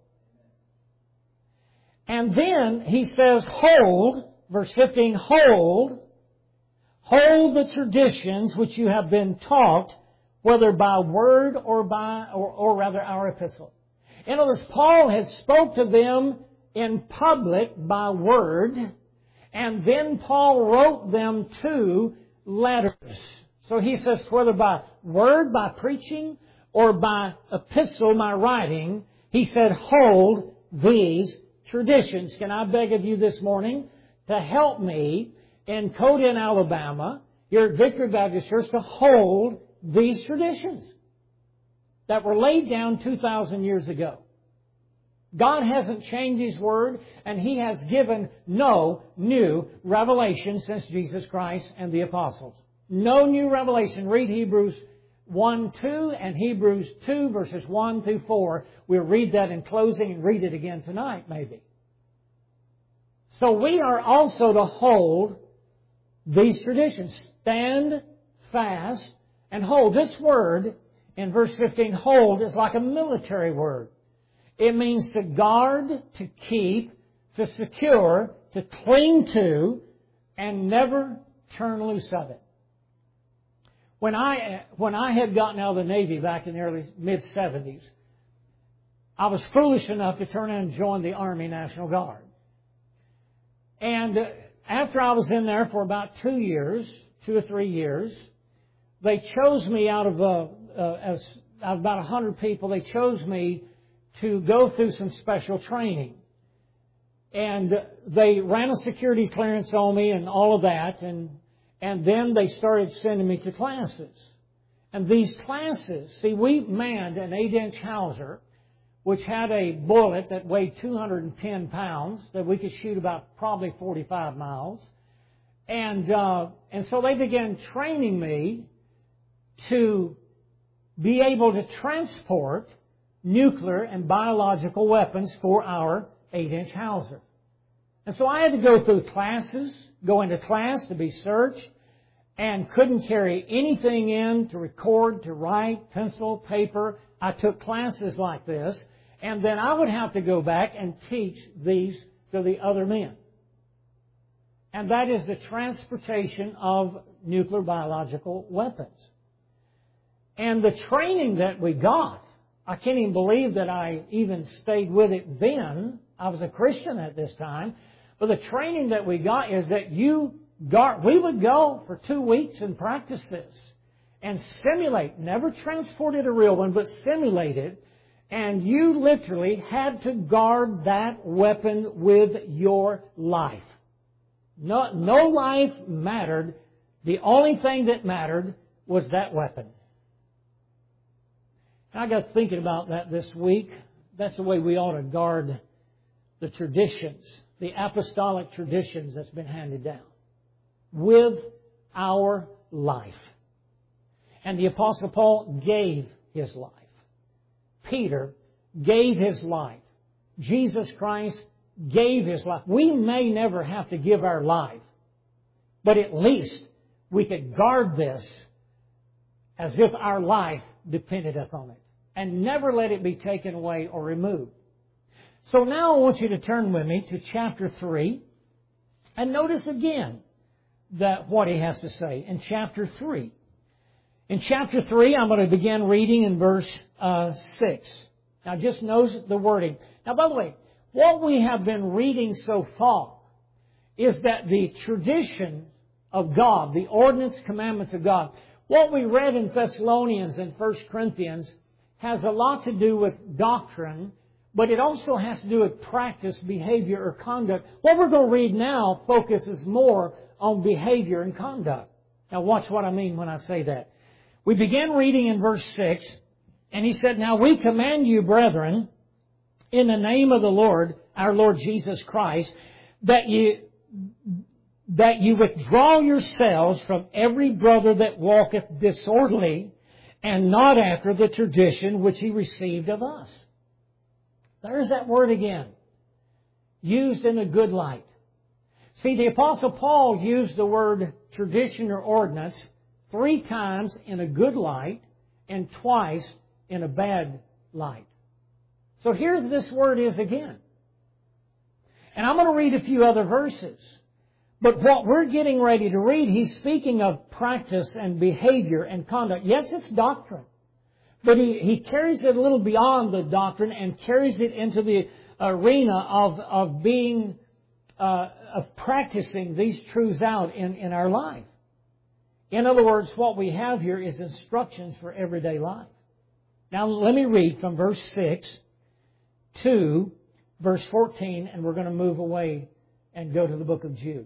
And then he says, hold, verse 15, hold the traditions which you have been taught, whether by word or rather our epistle. In other words, Paul had spoke to them in public by word, and then Paul wrote them 2 letters. So he says, whether by word, by preaching, or by epistle, my writing, he said, hold these traditions. Can I beg of you this morning to help me in Codin, Alabama, here at Victory Baptist Church, to hold these traditions that were laid down 2,000 years ago. God hasn't changed His Word, and He has given no new revelation since Jesus Christ and the apostles. No new revelation. Read Hebrews 1:2 and Hebrews 2 verses 1 through 4. We'll read that in closing and read it again tonight, maybe. So we are also to hold these traditions. Stand fast and hold. This word in verse 15, hold, is like a military word. It means to guard, to keep, to secure, to cling to, and never turn loose of it. When I had gotten out of the Navy back in the early mid-70s, I was foolish enough to turn in and join the Army National Guard. And after I was in there for about 2 or 3 years, they chose me out of about 100 people. They chose me to go through some special training. And they ran a security clearance on me and all of that. And then they started sending me to classes. And these classes, see, we manned an 8-inch Hauser, which had a bullet that weighed 210 pounds, that we could shoot about probably 45 miles. And so they began training me to be able to transport nuclear and biological weapons for our 8-inch Hauser. And so I had to go through classes, go into class to be searched, and couldn't carry anything in to record, to write, pencil, paper. I took classes like this, and then I would have to go back and teach these to the other men. And that is the transportation of nuclear biological weapons. And the training that we got, I can't even believe that I even stayed with it then. I was a Christian at this time. But the training that we got is that we would go for 2 weeks and practice this and simulate, never transported a real one, but simulate it. And you literally had to guard that weapon with your life. No life mattered. The only thing that mattered was that weapon. I got thinking about that this week. That's the way we ought to guard the traditions, the apostolic traditions that's been handed down, with our life. And the Apostle Paul gave his life. Peter gave his life. Jesus Christ gave his life. We may never have to give our life, but at least we could guard this as if our life depended upon it, and never let it be taken away or removed. So now I want you to turn with me to chapter 3, and notice again what he has to say in chapter 3. In chapter 3, I'm going to begin reading in verse 6. Now just notice the wording. Now, by the way, what we have been reading so far is that the tradition of God, the ordinance commandments of God, what we read in Thessalonians and 1 Corinthians has a lot to do with doctrine, but it also has to do with practice, behavior, or conduct. What we're going to read now focuses more on behavior and conduct. Now watch what I mean when I say that. We begin reading in verse 6, and he said, "Now we command you, brethren, in the name of the Lord, our Lord Jesus Christ, that you withdraw yourselves from every brother that walketh disorderly, and not after the tradition which he received of us." There's that word again, used in a good light. See, the Apostle Paul used the word tradition or ordinance 3 times in a good light and twice in a bad light. So here this word is again. And I'm going to read a few other verses. But what we're getting ready to read, he's speaking of practice and behavior and conduct. Yes, it's doctrine. But he carries it a little beyond the doctrine and carries it into the arena of being, of practicing these truths out in our life. In other words, what we have here is instructions for everyday life. Now let me read from verse 6 to verse 14, and we're going to move away and go to the book of Jude.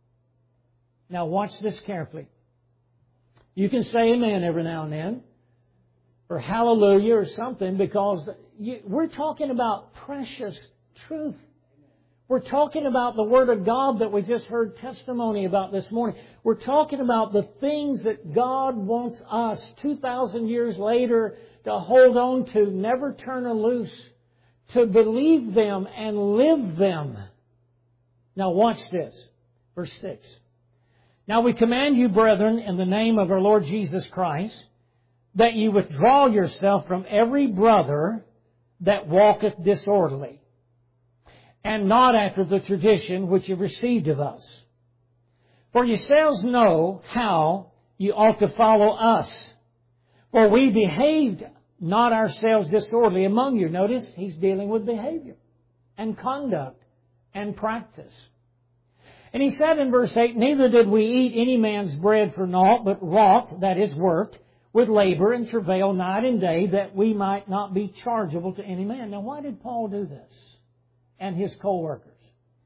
Now watch this carefully. You can say amen every now and then, or hallelujah or something, because we're talking about precious truth. We're talking about the Word of God that we just heard testimony about this morning. We're talking about the things that God wants us 2,000 years later to hold on to, never turn loose, to believe them and live them. Now watch this. Verse 6. "Now we command you, brethren, in the name of our Lord Jesus Christ, that you withdraw yourself from every brother that walketh disorderly, and not after the tradition which you received of us. For yourselves know how you ought to follow us. For we behaved not ourselves disorderly among you." Notice, he's dealing with behavior and conduct and practice. And he said in verse 8, "Neither did we eat any man's bread for naught, but wrought," that is, worked, "with labor and travail night and day, that we might not be chargeable to any man." Now, why did Paul do this? And his co-workers.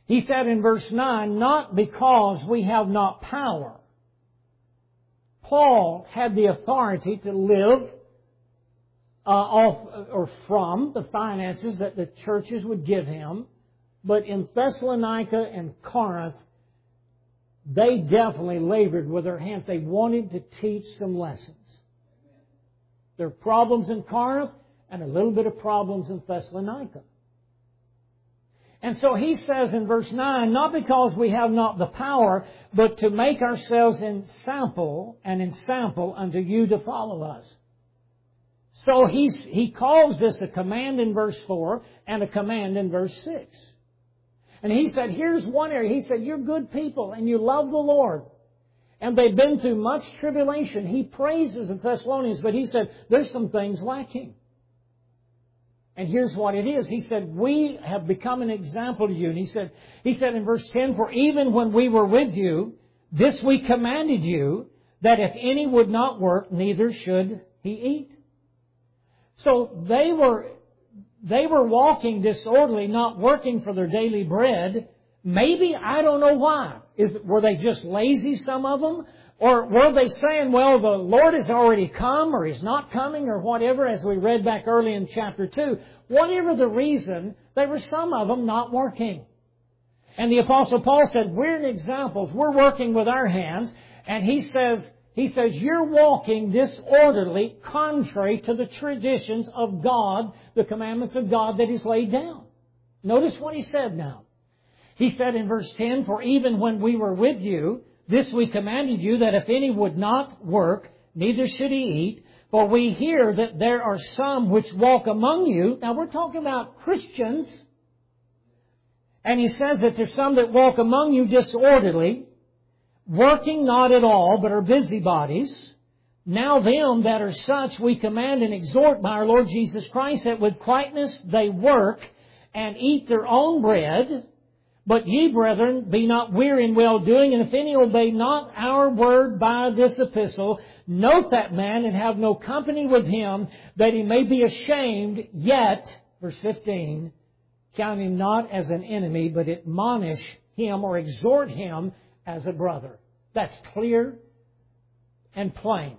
He said in verse 9, not because we have not power. Paul had the authority to live off or from the finances that the churches would give him. But in Thessalonica and Corinth, they definitely labored with their hands. They wanted to teach some lessons. There are problems in Corinth and a little bit of problems in Thessalonica. And so he says in verse 9, not because we have not the power, but to make ourselves in sample unto you to follow us. So he calls this a command in verse 4 and a command in verse 6. And he said, here's one area. He said, you're good people and you love the Lord. And they've been through much tribulation. He praises the Thessalonians, but he said, there's some things lacking. And here's what it is. He said, we have become an example to you. And he said in verse 10, for even when we were with you, this we commanded you, that if any would not work, neither should he eat. So they were walking disorderly, not working for their daily bread. Maybe, I don't know why. Were they just lazy, some of them? Or were they saying, well, the Lord has already come, or He's not coming, or whatever, as we read back early in chapter 2. Whatever the reason, there were some of them not working. And the Apostle Paul said, we're an example. We're working with our hands. And he says, you're walking disorderly, contrary to the traditions of God, the commandments of God that He's laid down. Notice what he said now. He said in verse 10, for even when we were with you, this we commanded you, that if any would not work, neither should he eat. For we hear that there are some which walk among you. Now we're talking about Christians. And he says that there's some that walk among you disorderly, working not at all, but are busybodies. Now them that are such we command and exhort by our Lord Jesus Christ, that with quietness they work and eat their own bread. But ye, brethren, be not weary in well-doing, and if any obey not our word by this epistle, note that man and have no company with him, that he may be ashamed, yet, verse 15, count him not as an enemy, but admonish him or exhort him as a brother. That's clear and plain.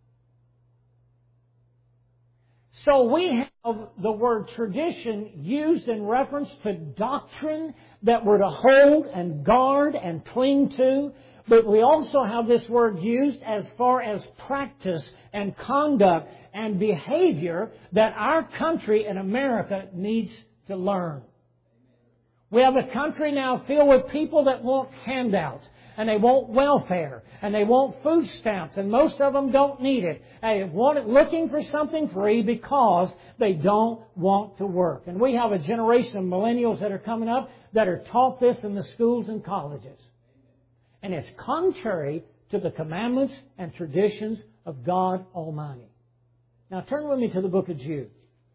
So we have the word tradition used in reference to doctrine that we're to hold and guard and cling to. But we also have this word used as far as practice and conduct and behavior that our country in America needs to learn. We have a country now filled with people that want handouts, and they want welfare, and they want food stamps, and most of them don't need it. They want looking for something free because they don't want to work. And we have a generation of millennials that are coming up that are taught this in the schools and colleges. And it's contrary to the commandments and traditions of God Almighty. Now turn with me to the book of Jude.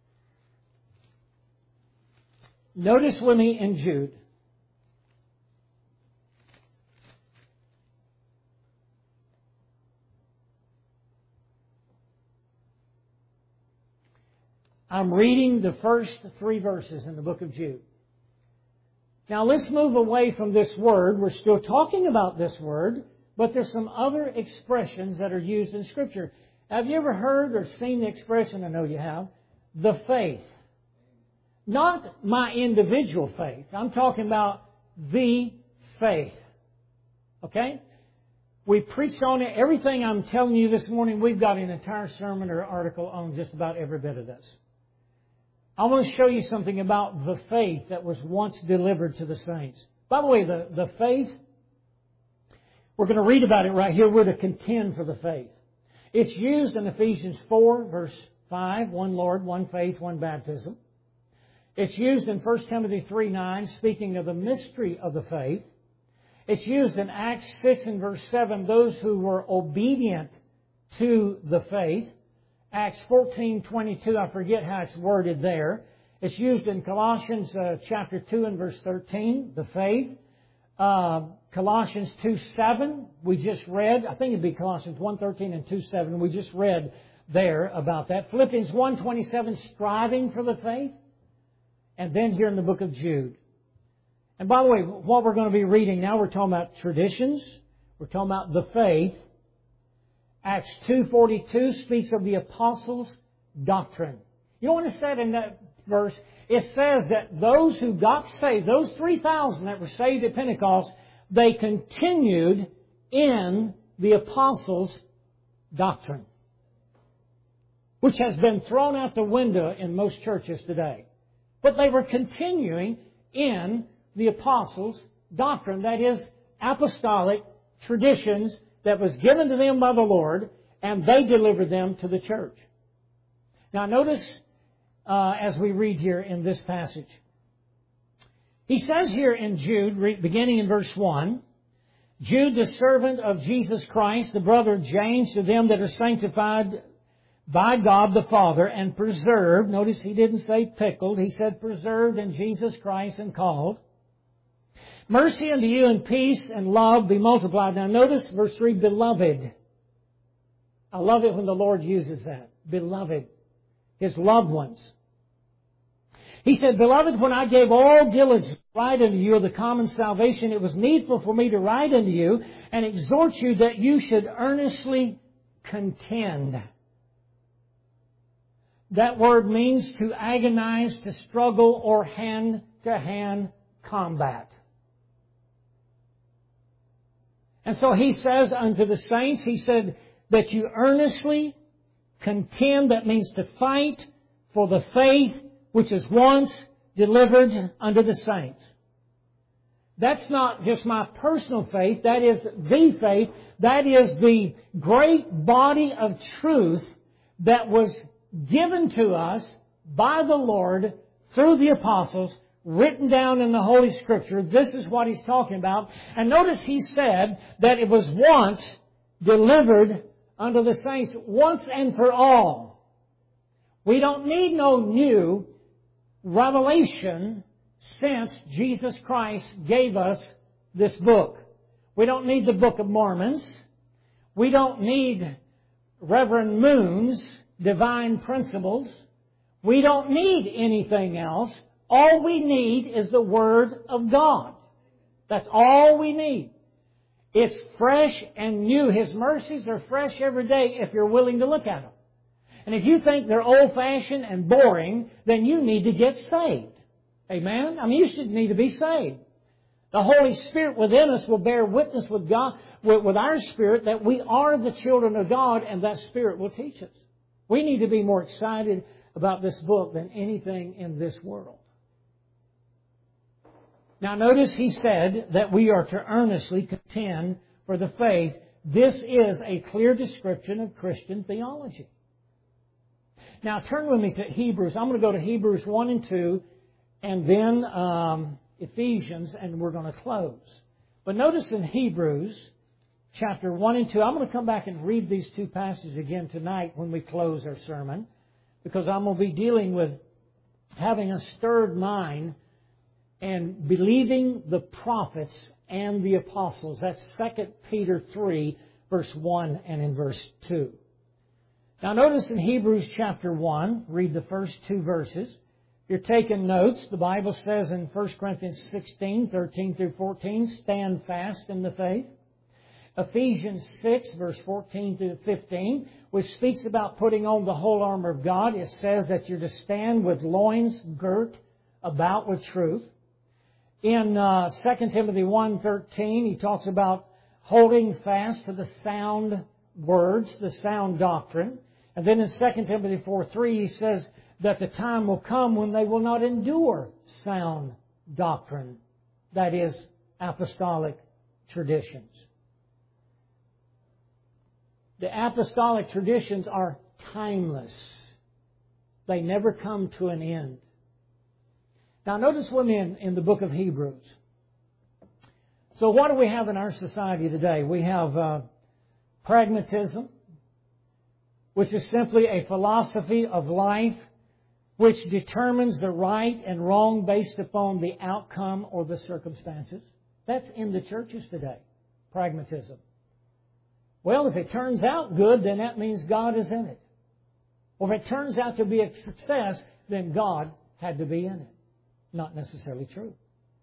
Notice with me in Jude. I'm reading the first 3 verses in the book of Jude. Now let's move away from this word. We're still talking about this word, but there's some other expressions that are used in Scripture. Have you ever heard or seen the expression, I know you have, the faith? Not my individual faith. I'm talking about the faith. Okay? We preached on it. Everything I'm telling you this morning, we've got an entire sermon or article on just about every bit of this. I want to show you something about the faith that was once delivered to the saints. By the way, the faith, we're going to read about it right here. We're to contend for the faith. It's used in Ephesians 4, verse 5, one Lord, one faith, one baptism. It's used in 1 Timothy 3:9, speaking of the mystery of the faith. It's used in Acts 6 and verse 7, those who were obedient to the faith. Acts 14:22, I forget how it's worded there. It's used in Colossians chapter 2 and verse 13, the faith. Colossians 2:7, we just read. I think it'd be Colossians 1:13 and 2:7. We just read there about that. Philippians 1:27, striving for the faith. And then here in the book of Jude. And by the way, what we're going to be reading now, we're talking about traditions. We're talking about the faith. Acts 2:42 speaks of the apostles' doctrine. You know what it said in that verse? It says that those who got saved, those 3,000 that were saved at Pentecost, they continued in the apostles' doctrine, which has been thrown out the window in most churches today. But they were continuing in the apostles' doctrine, that is, apostolic traditions that was given to them by the Lord, and they delivered them to the church. Now notice as we read here in this passage. He says here in Jude, beginning in verse 1, Jude, the servant of Jesus Christ, the brother of James, to them that are sanctified by God the Father and preserved. Notice he didn't say pickled. He said preserved in Jesus Christ and called. Mercy unto you and peace and love be multiplied. Now notice verse 3, beloved. I love it when the Lord uses that. Beloved. His loved ones. He said, beloved, when I gave all diligence to write unto you of the common salvation, it was needful for me to write unto you and exhort you that you should earnestly contend. That word means to agonize, to struggle, or hand-to-hand combat. And so he says unto the saints, he said that you earnestly contend. That means to fight for the faith which is once delivered unto the saints. That's not just my personal faith. That is the faith. That is the great body of truth that was given to us by the Lord through the apostles, written down in the Holy Scripture. This is what he's talking about. And notice he said that it was once delivered unto the saints, once and for all. We don't need no new revelation since Jesus Christ gave us this book. We don't need the Book of Mormons. We don't need Reverend Moon's divine principles. We don't need anything else. All we need is the Word of God. That's all we need. It's fresh and new. His mercies are fresh every day if you're willing to look at them. And if you think they're old-fashioned and boring, then you need to get saved. Amen? I mean, you should need to be saved. The Holy Spirit within us will bear witness with God, with our spirit, that we are the children of God, and that Spirit will teach us. We need to be more excited about this book than anything in this world. Now notice he said that we are to earnestly contend for the faith. This is a clear description of Christian theology. Now turn with me to Hebrews. I'm going to go to Hebrews 1 and 2 and then Ephesians, and we're going to close. But notice in Hebrews chapter 1 and 2, I'm going to come back and read these two passages again tonight when we close our sermon, because I'm going to be dealing with having a stirred mind and believing the prophets and the apostles. That's 2 Peter 3, verse 1 and in verse 2. Now notice in Hebrews chapter 1, read the first two verses. If you're taking notes, the Bible says in 1 Corinthians 16, 13 through 14, stand fast in the faith. Ephesians 6, verse 14 through 15, which speaks about putting on the whole armor of God. It says that you're to stand with loins girt about with truth. In 2 Timothy 1:13, he talks about holding fast to the sound words, the sound doctrine. And then in 2 Timothy 4:3, he says that the time will come when they will not endure sound doctrine. That is, apostolic traditions. The apostolic traditions are timeless. They never come to an end. Now notice with me in the book of Hebrews. So what do we have in our society today? We have pragmatism, which is simply a philosophy of life which determines the right and wrong based upon the outcome or the circumstances. That's in the churches today, pragmatism. Well, if it turns out good, then that means God is in it. Or if it turns out to be a success, then God had to be in it. Not necessarily true.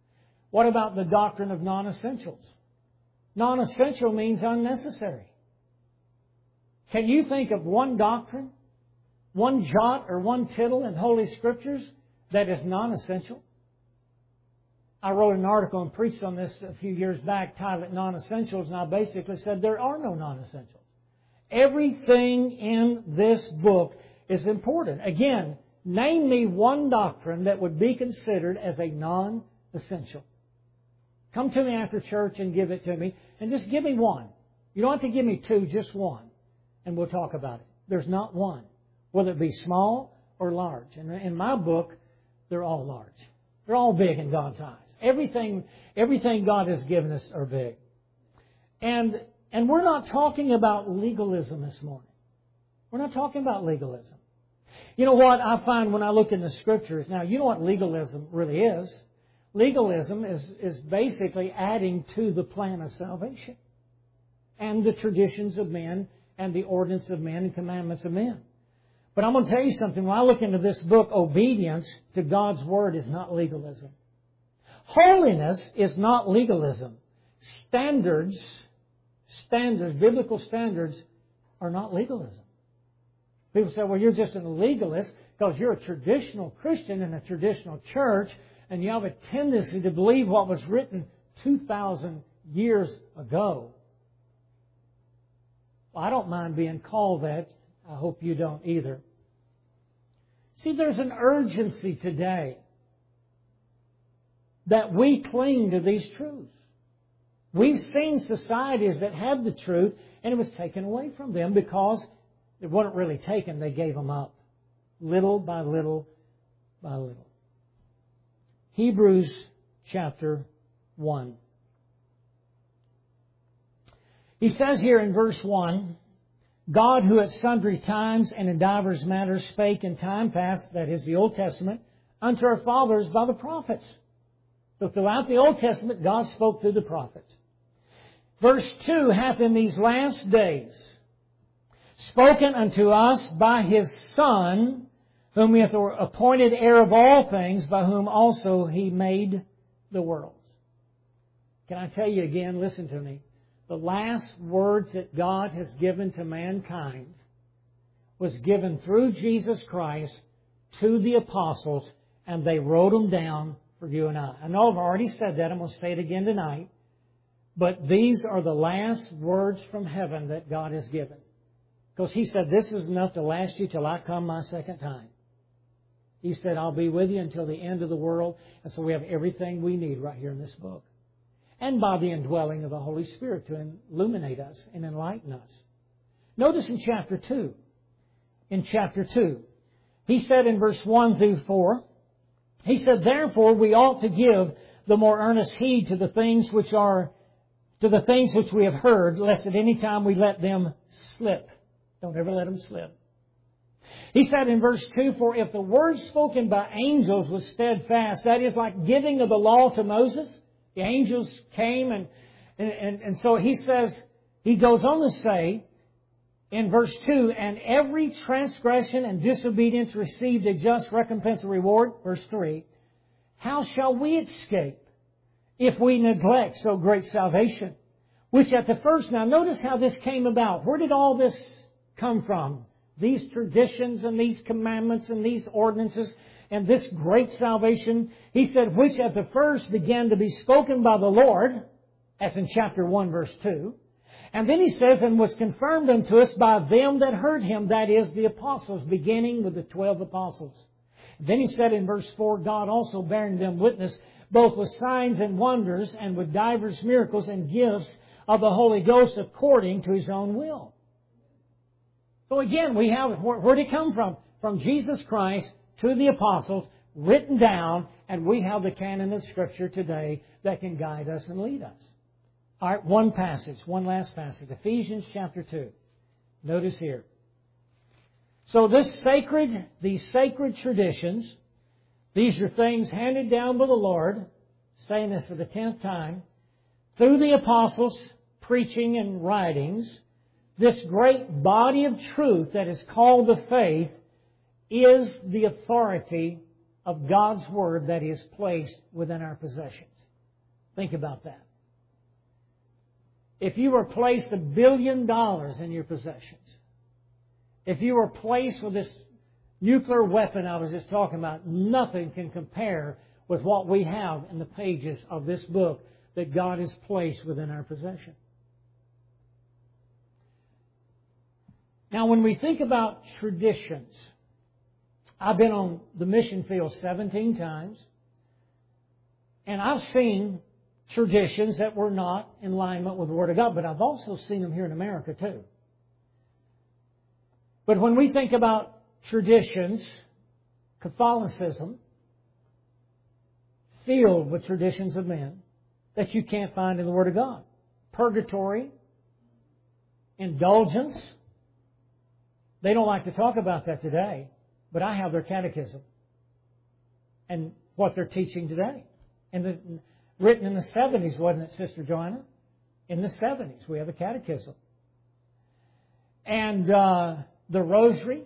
What about the doctrine of non-essentials? Non-essential means unnecessary. Can you think of one doctrine, one jot or one tittle in Holy Scriptures that is non-essential? I wrote an article and preached on this a few years back, titled Non-Essentials, and I basically said there are no non-essentials. Everything in this book is important. Again, name me one doctrine that would be considered as a non-essential. Come to me after church and give it to me, and just give me one. You don't have to give me two, just one, and we'll talk about it. There's not one, whether it be small or large. And in my book, they're all large. They're all big in God's eyes. Everything God has given us are big. And we're not talking about legalism this morning. We're not talking about legalism. You know what I find when I look in the Scriptures? Now, you know what legalism really is. Legalism is basically adding to the plan of salvation and the traditions of men and the ordinance of men and commandments of men. But I'm going to tell you something. When I look into this book, obedience to God's Word is not legalism. Holiness is not legalism. Standards, biblical standards, are not legalism. People say, well, you're just a legalist because you're a traditional Christian in a traditional church and you have a tendency to believe what was written 2,000 years ago. Well, I don't mind being called that. I hope you don't either. See, there's an urgency today that we cling to these truths. We've seen societies that had the truth and it was taken away from them because it wasn't really taken. They gave them up. Little by little by little. Hebrews chapter 1. He says here in verse 1, God who at sundry times and in divers matters spake in time past, that is the Old Testament, unto our fathers by the prophets. So throughout the Old Testament, God spoke through the prophets. Verse 2, hath in these last days spoken unto us by His Son, whom He hath appointed heir of all things, by whom also He made the worlds. Can I tell you again, listen to me. The last words that God has given to mankind was given through Jesus Christ to the apostles, and they wrote them down for you and I. I know I've already said that. I'm going to say it again tonight. But these are the last words from heaven that God has given. Because He said, this is enough to last you till I come my second time. He said, I'll be with you until the end of the world. And so we have everything we need right here in this book. And by the indwelling of the Holy Spirit to illuminate us and enlighten us. Notice in chapter 2. In chapter 2, He said in verse 1 through 4, He said, therefore we ought to give the more earnest heed to the things which we have heard, lest at any time we let them slip. Don't ever let them slip. He said in verse 2, for if the word spoken by angels was steadfast, that is like giving of the law to Moses. The angels came and so he says, he goes on to say in verse 2, and every transgression and disobedience received a just recompense or reward. Verse 3, how shall we escape if we neglect so great salvation? Which at the first, now notice how this came about. Where did all this come from? These traditions and these commandments and these ordinances and this great salvation. He said, which at the first began to be spoken by the Lord, as in chapter 1 verse 2. And then he says, and was confirmed unto us by them that heard Him, that is the apostles, beginning with the 12 apostles. Then he said in verse 4, God also bearing them witness, both with signs and wonders and with divers miracles and gifts of the Holy Ghost according to His own will. So again, we have, where did it come from? From Jesus Christ to the apostles, written down, and we have the canon of Scripture today that can guide us and lead us. All right, one last passage, Ephesians chapter 2. Notice here. So these sacred traditions, these are things handed down by the Lord, saying this for the 10th time, through the apostles' preaching and writings. This great body of truth that is called the faith is the authority of God's Word that is placed within our possessions. Think about that. If you were placed $1 billion in your possessions, if you were placed with this nuclear weapon I was just talking about, nothing can compare with what we have in the pages of this book that God has placed within our possession. Now, when we think about traditions, I've been on the mission field 17 times, and I've seen traditions that were not in alignment with the Word of God, but I've also seen them here in America too. But when we think about traditions, Catholicism, filled with traditions of men that you can't find in the Word of God. Purgatory, indulgence. They don't like to talk about that today, but I have their catechism and what they're teaching today. And written in the 70s, wasn't it, Sister Joanna? In the 70s, we have a catechism. And the rosary,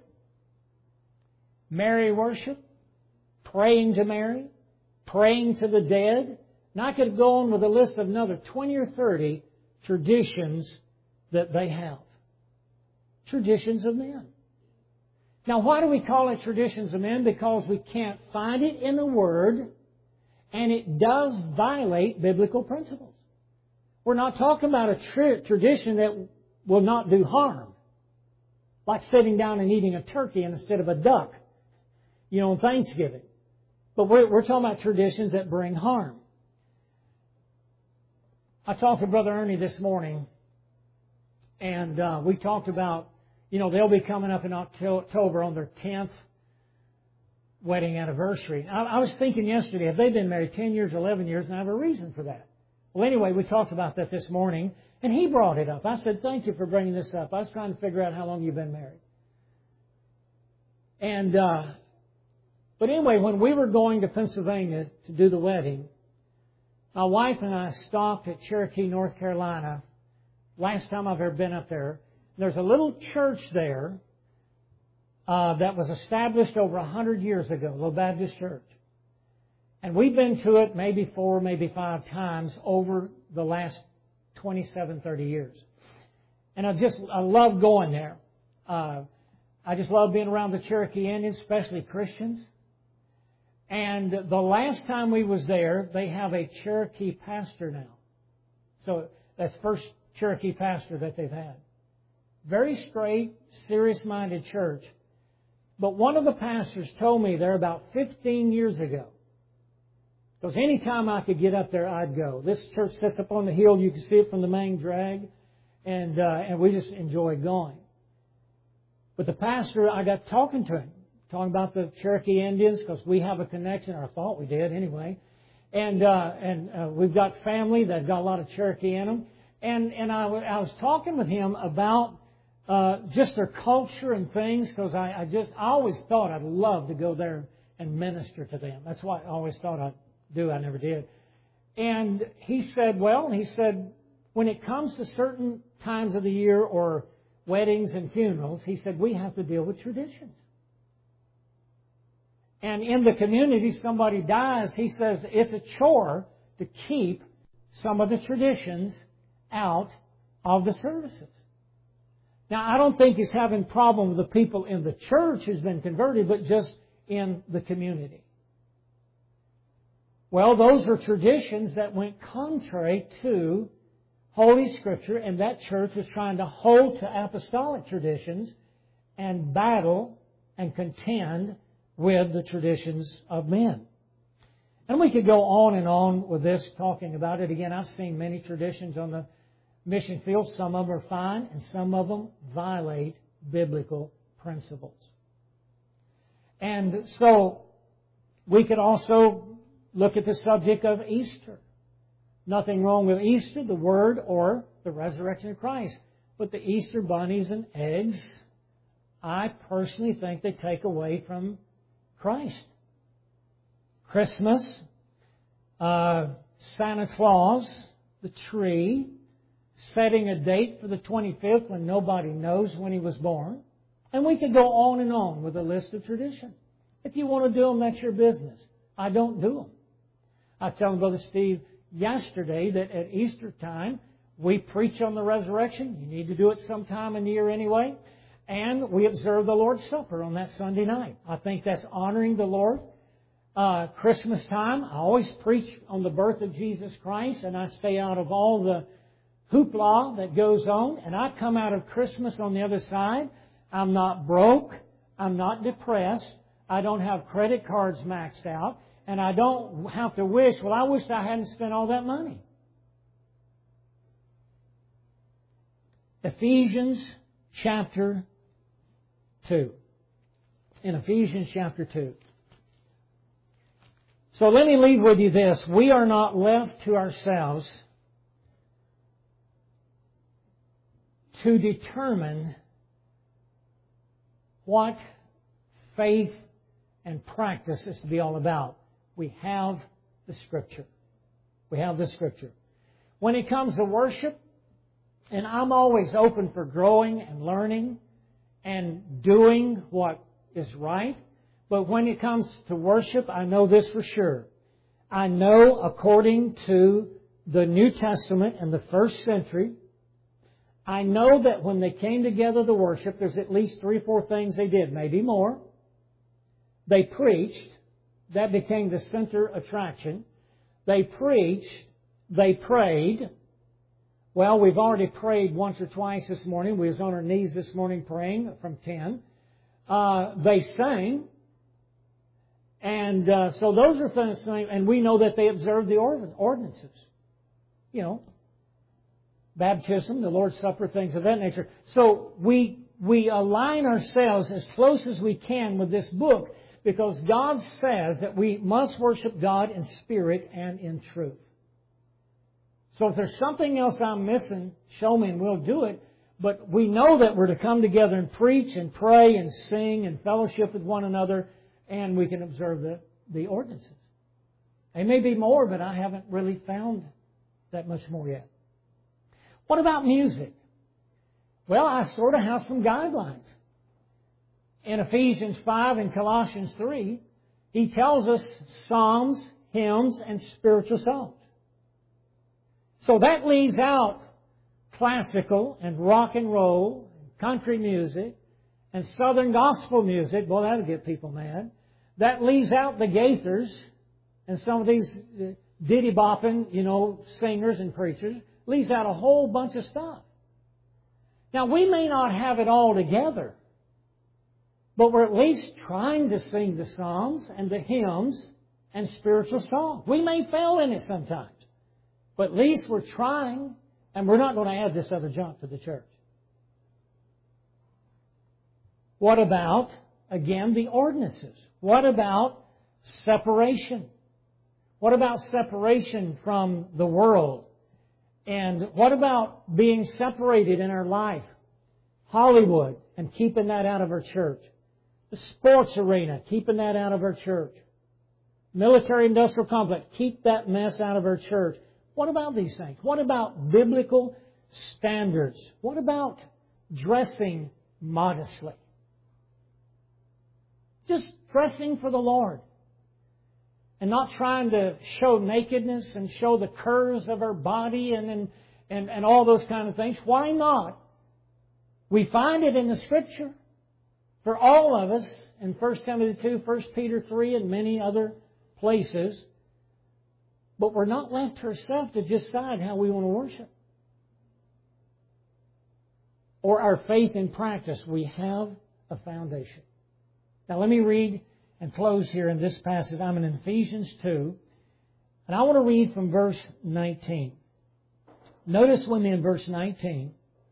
Mary worship, praying to Mary, praying to the dead. And I could go on with a list of another 20 or 30 traditions that they have. Traditions of men. Now, why do we call it traditions of men? Because we can't find it in the Word, and it does violate biblical principles. We're not talking about a tradition that will not do harm, like sitting down and eating a turkey instead of a duck, on Thanksgiving. But we're talking about traditions that bring harm. I talked to Brother Ernie this morning, and we talked about, they'll be coming up in October on their 10th wedding anniversary. I was thinking yesterday, have they been married 10 years, 11 years, and I have a reason for that. Well, anyway, we talked about that this morning, and he brought it up. I said, thank you for bringing this up. I was trying to figure out how long you've been married. And, but anyway, when we were going to Pennsylvania to do the wedding, my wife and I stopped at Cherokee, North Carolina. Last time I've ever been up there. There's a little church there that was established over 100 years ago, a little Baptist church. And we've been to it maybe 4, maybe 5 times over the last 27, 30 years. And I love going there. I just love being around the Cherokee Indians, especially Christians. And the last time we was there, they have a Cherokee pastor now. So that's first Cherokee pastor that they've had. Very straight, serious-minded church. But one of the pastors told me there about 15 years ago, because any time I could get up there, I'd go. This church sits up on the hill. You can see it from the main drag. And we just enjoy going. But the pastor, I got talking to him, talking about the Cherokee Indians, because we have a connection, or I thought we did anyway. And we've got family that got a lot of Cherokee in them. And I was talking with him about just their culture and things, because I always thought I'd love to go there and minister to them. That's what I always thought I'd do. I never did. And he said, when it comes to certain times of the year or weddings and funerals, he said, we have to deal with traditions. And in the community, somebody dies, he says it's a chore to keep some of the traditions out of the services. Now, I don't think he's having a problem with the people in the church who's been converted, but just in the community. Well, those are traditions that went contrary to Holy Scripture, and that church was trying to hold to apostolic traditions and battle and contend with the traditions of men. And we could go on and on with this, talking about it. Again, I've seen many traditions on the mission field. Some of them are fine, and some of them violate biblical principles. And so we could also look at the subject of Easter. Nothing wrong with Easter, the Word, or the resurrection of Christ. But the Easter bunnies and eggs, I personally think they take away from Christ. Christmas, Santa Claus, the tree, setting a date for the 25th when nobody knows when he was born. And we could go on and on with a list of traditions. If you want to do them, that's your business. I don't do them. I was telling Brother Steve yesterday that at Easter time, we preach on the resurrection. You need to do it sometime in the year anyway. And we observe the Lord's Supper on that Sunday night. I think that's honoring the Lord. Christmas time, I always preach on the birth of Jesus Christ, and I stay out of all the hoopla that goes on. And I come out of Christmas on the other side. I'm not broke. I'm not depressed. I don't have credit cards maxed out. And I don't have to wish, well, I wish I hadn't spent all that money. Ephesians chapter 2. In Ephesians chapter 2. So let me leave with you this. We are not left to ourselves to determine what faith and practice is to be all about. We have the Scripture. We have the Scripture. When it comes to worship, and I'm always open for growing and learning and doing what is right, but when it comes to worship, I know this for sure. I know according to the New Testament in the first century, I know that when they came together to worship, there's at least 3 or 4 things they did, maybe more. They preached. That became the center attraction. They preached. They prayed. Well, we've already prayed once or twice this morning. We was on our knees this morning praying from 10. They sang. And so those are things, and we know that they observed the ordinances. You know, baptism, the Lord's Supper, things of that nature. So we align ourselves as close as we can with this book because God says that we must worship God in spirit and in truth. So if there's something else I'm missing, show me and we'll do it. But we know that we're to come together and preach and pray and sing and fellowship with one another, and we can observe the ordinances. There may be more, but I haven't really found that much more yet. What about music? Well, I sort of have some guidelines. In Ephesians 5 and Colossians 3, he tells us psalms, hymns, and spiritual songs. So that leaves out classical and rock and roll, and country music, and southern gospel music. Boy, that'll get people mad. That leaves out the Gaithers and some of these ditty bopping, singers and preachers. Leaves out a whole bunch of stuff. Now, we may not have it all together, but we're at least trying to sing the psalms and the hymns and spiritual songs. We may fail in it sometimes, but at least we're trying, and we're not going to add this other junk to the church. What about, again, the ordinances? What about separation? What about separation from the world? And what about being separated in our life? Hollywood, and keeping that out of our church. The sports arena, keeping that out of our church. Military-industrial complex, keep that mess out of our church. What about these things? What about biblical standards? What about dressing modestly? Just dressing for the Lord. And not trying to show nakedness and show the curves of our body and all those kind of things. Why not? We find it in the Scripture for all of us in 1 Timothy 2, 1 Peter 3, and many other places. But we're not left to ourselves to decide how we want to worship. Or our faith in practice. We have a foundation. Now let me read and close here in this passage. I'm in Ephesians 2. And I want to read from verse 19. Notice with me in verse 19.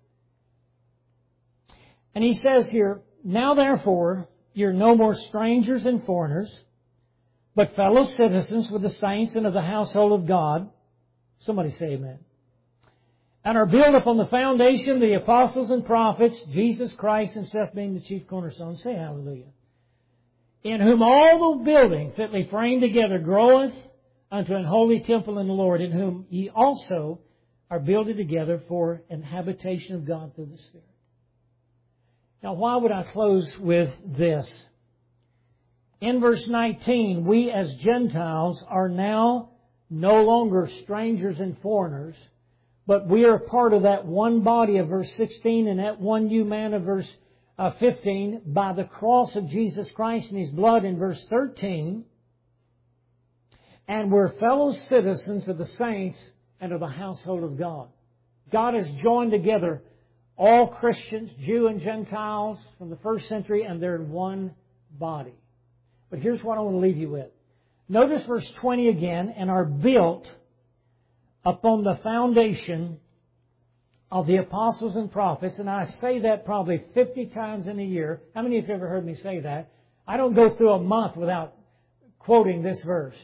And he says here, "Now therefore, you're no more strangers and foreigners, but fellow citizens with the saints and of the household of God." Somebody say amen. "And are built upon the foundation of the apostles and prophets, Jesus Christ himself being the chief cornerstone." Say hallelujah. "In whom all the building fitly framed together groweth unto an holy temple in the Lord, in whom ye also are builded together for an habitation of God through the Spirit." Now, why would I close with this? In verse 19, we as Gentiles are now no longer strangers and foreigners, but we are part of that one body of verse 16 and that one new man of verse 15 by the cross of Jesus Christ and His blood in verse 13. And we're fellow citizens of the saints and of the household of God. God has joined together all Christians, Jew and Gentiles from the first century, and they're in one body. But here's what I want to leave you with. Notice verse 20 again, and are built upon the foundation of the apostles and prophets. And I say that probably 50 times in a year. How many of you have ever heard me say that? I don't go through a month without quoting this verse.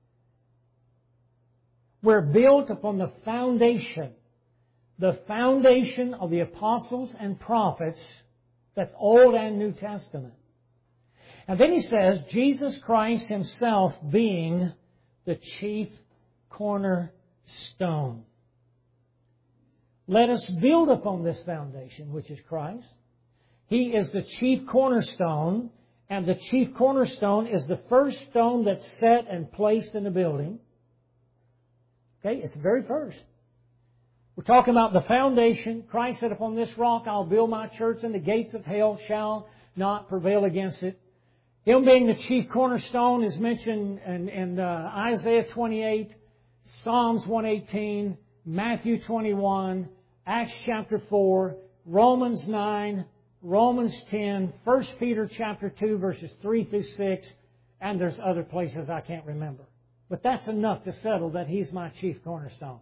We're built upon the foundation of the apostles and prophets. That's Old and New Testament. And then he says, Jesus Christ Himself being the chief cornerstone. Let us build upon this foundation, which is Christ. He is the chief cornerstone, and the chief cornerstone is the first stone that's set and placed in the building. Okay, it's the very first. We're talking about the foundation. Christ said, upon this rock I'll build my church, and the gates of hell shall not prevail against it. Him being the chief cornerstone is mentioned in Isaiah 28, Psalms 118, Matthew 21, Acts chapter 4, Romans 9, Romans 10, 1 Peter chapter 2, verses 3 through 6, and there's other places I can't remember. But that's enough to settle that He's my chief cornerstone.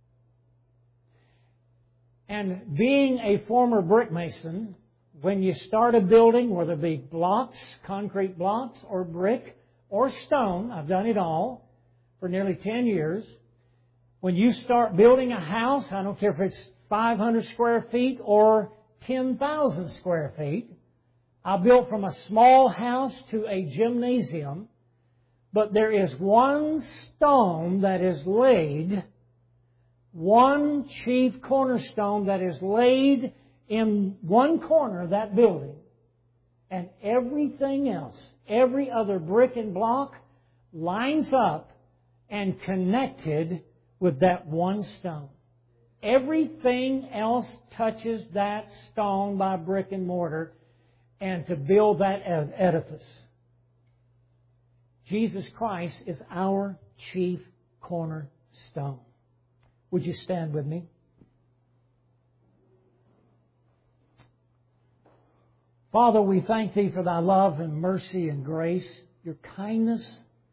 And being a former brick mason, when you start a building, whether it be blocks, concrete blocks, or brick, or stone, I've done it all for nearly 10 years. When you start building a house, I don't care if it's 500 square feet or 10,000 square feet. I built from a small house to a gymnasium, but there is one stone that is laid, one chief cornerstone that is laid in one corner of that building, and everything else, every other brick and block, lines up and connected with that one stone. Everything else touches that stone by brick and mortar and to build that edifice. Jesus Christ is our chief cornerstone. Would you stand with me? Father, we thank Thee for Thy love and mercy and grace, Your kindness.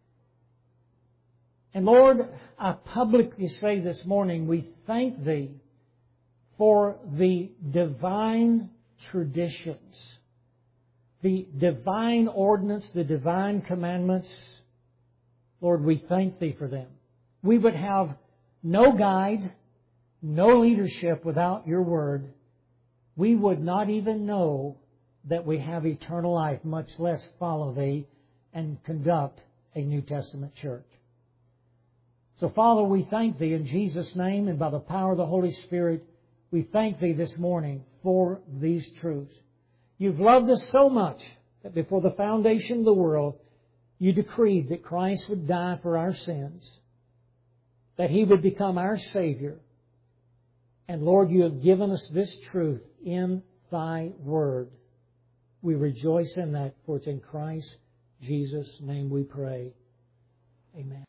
And Lord, I publicly say this morning, we thank Thee for the divine traditions, the divine ordinance, the divine commandments. Lord, we thank Thee for them. We would have no guide, no leadership without Your Word. We would not even know that we have eternal life, much less follow Thee and conduct a New Testament church. So, Father, we thank Thee in Jesus' name and by the power of the Holy Spirit, we thank Thee this morning for these truths. You've loved us so much that before the foundation of the world, You decreed that Christ would die for our sins, that He would become our Savior. And Lord, You have given us this truth in Thy Word. We rejoice in that, for it's in Christ Jesus' name we pray. Amen.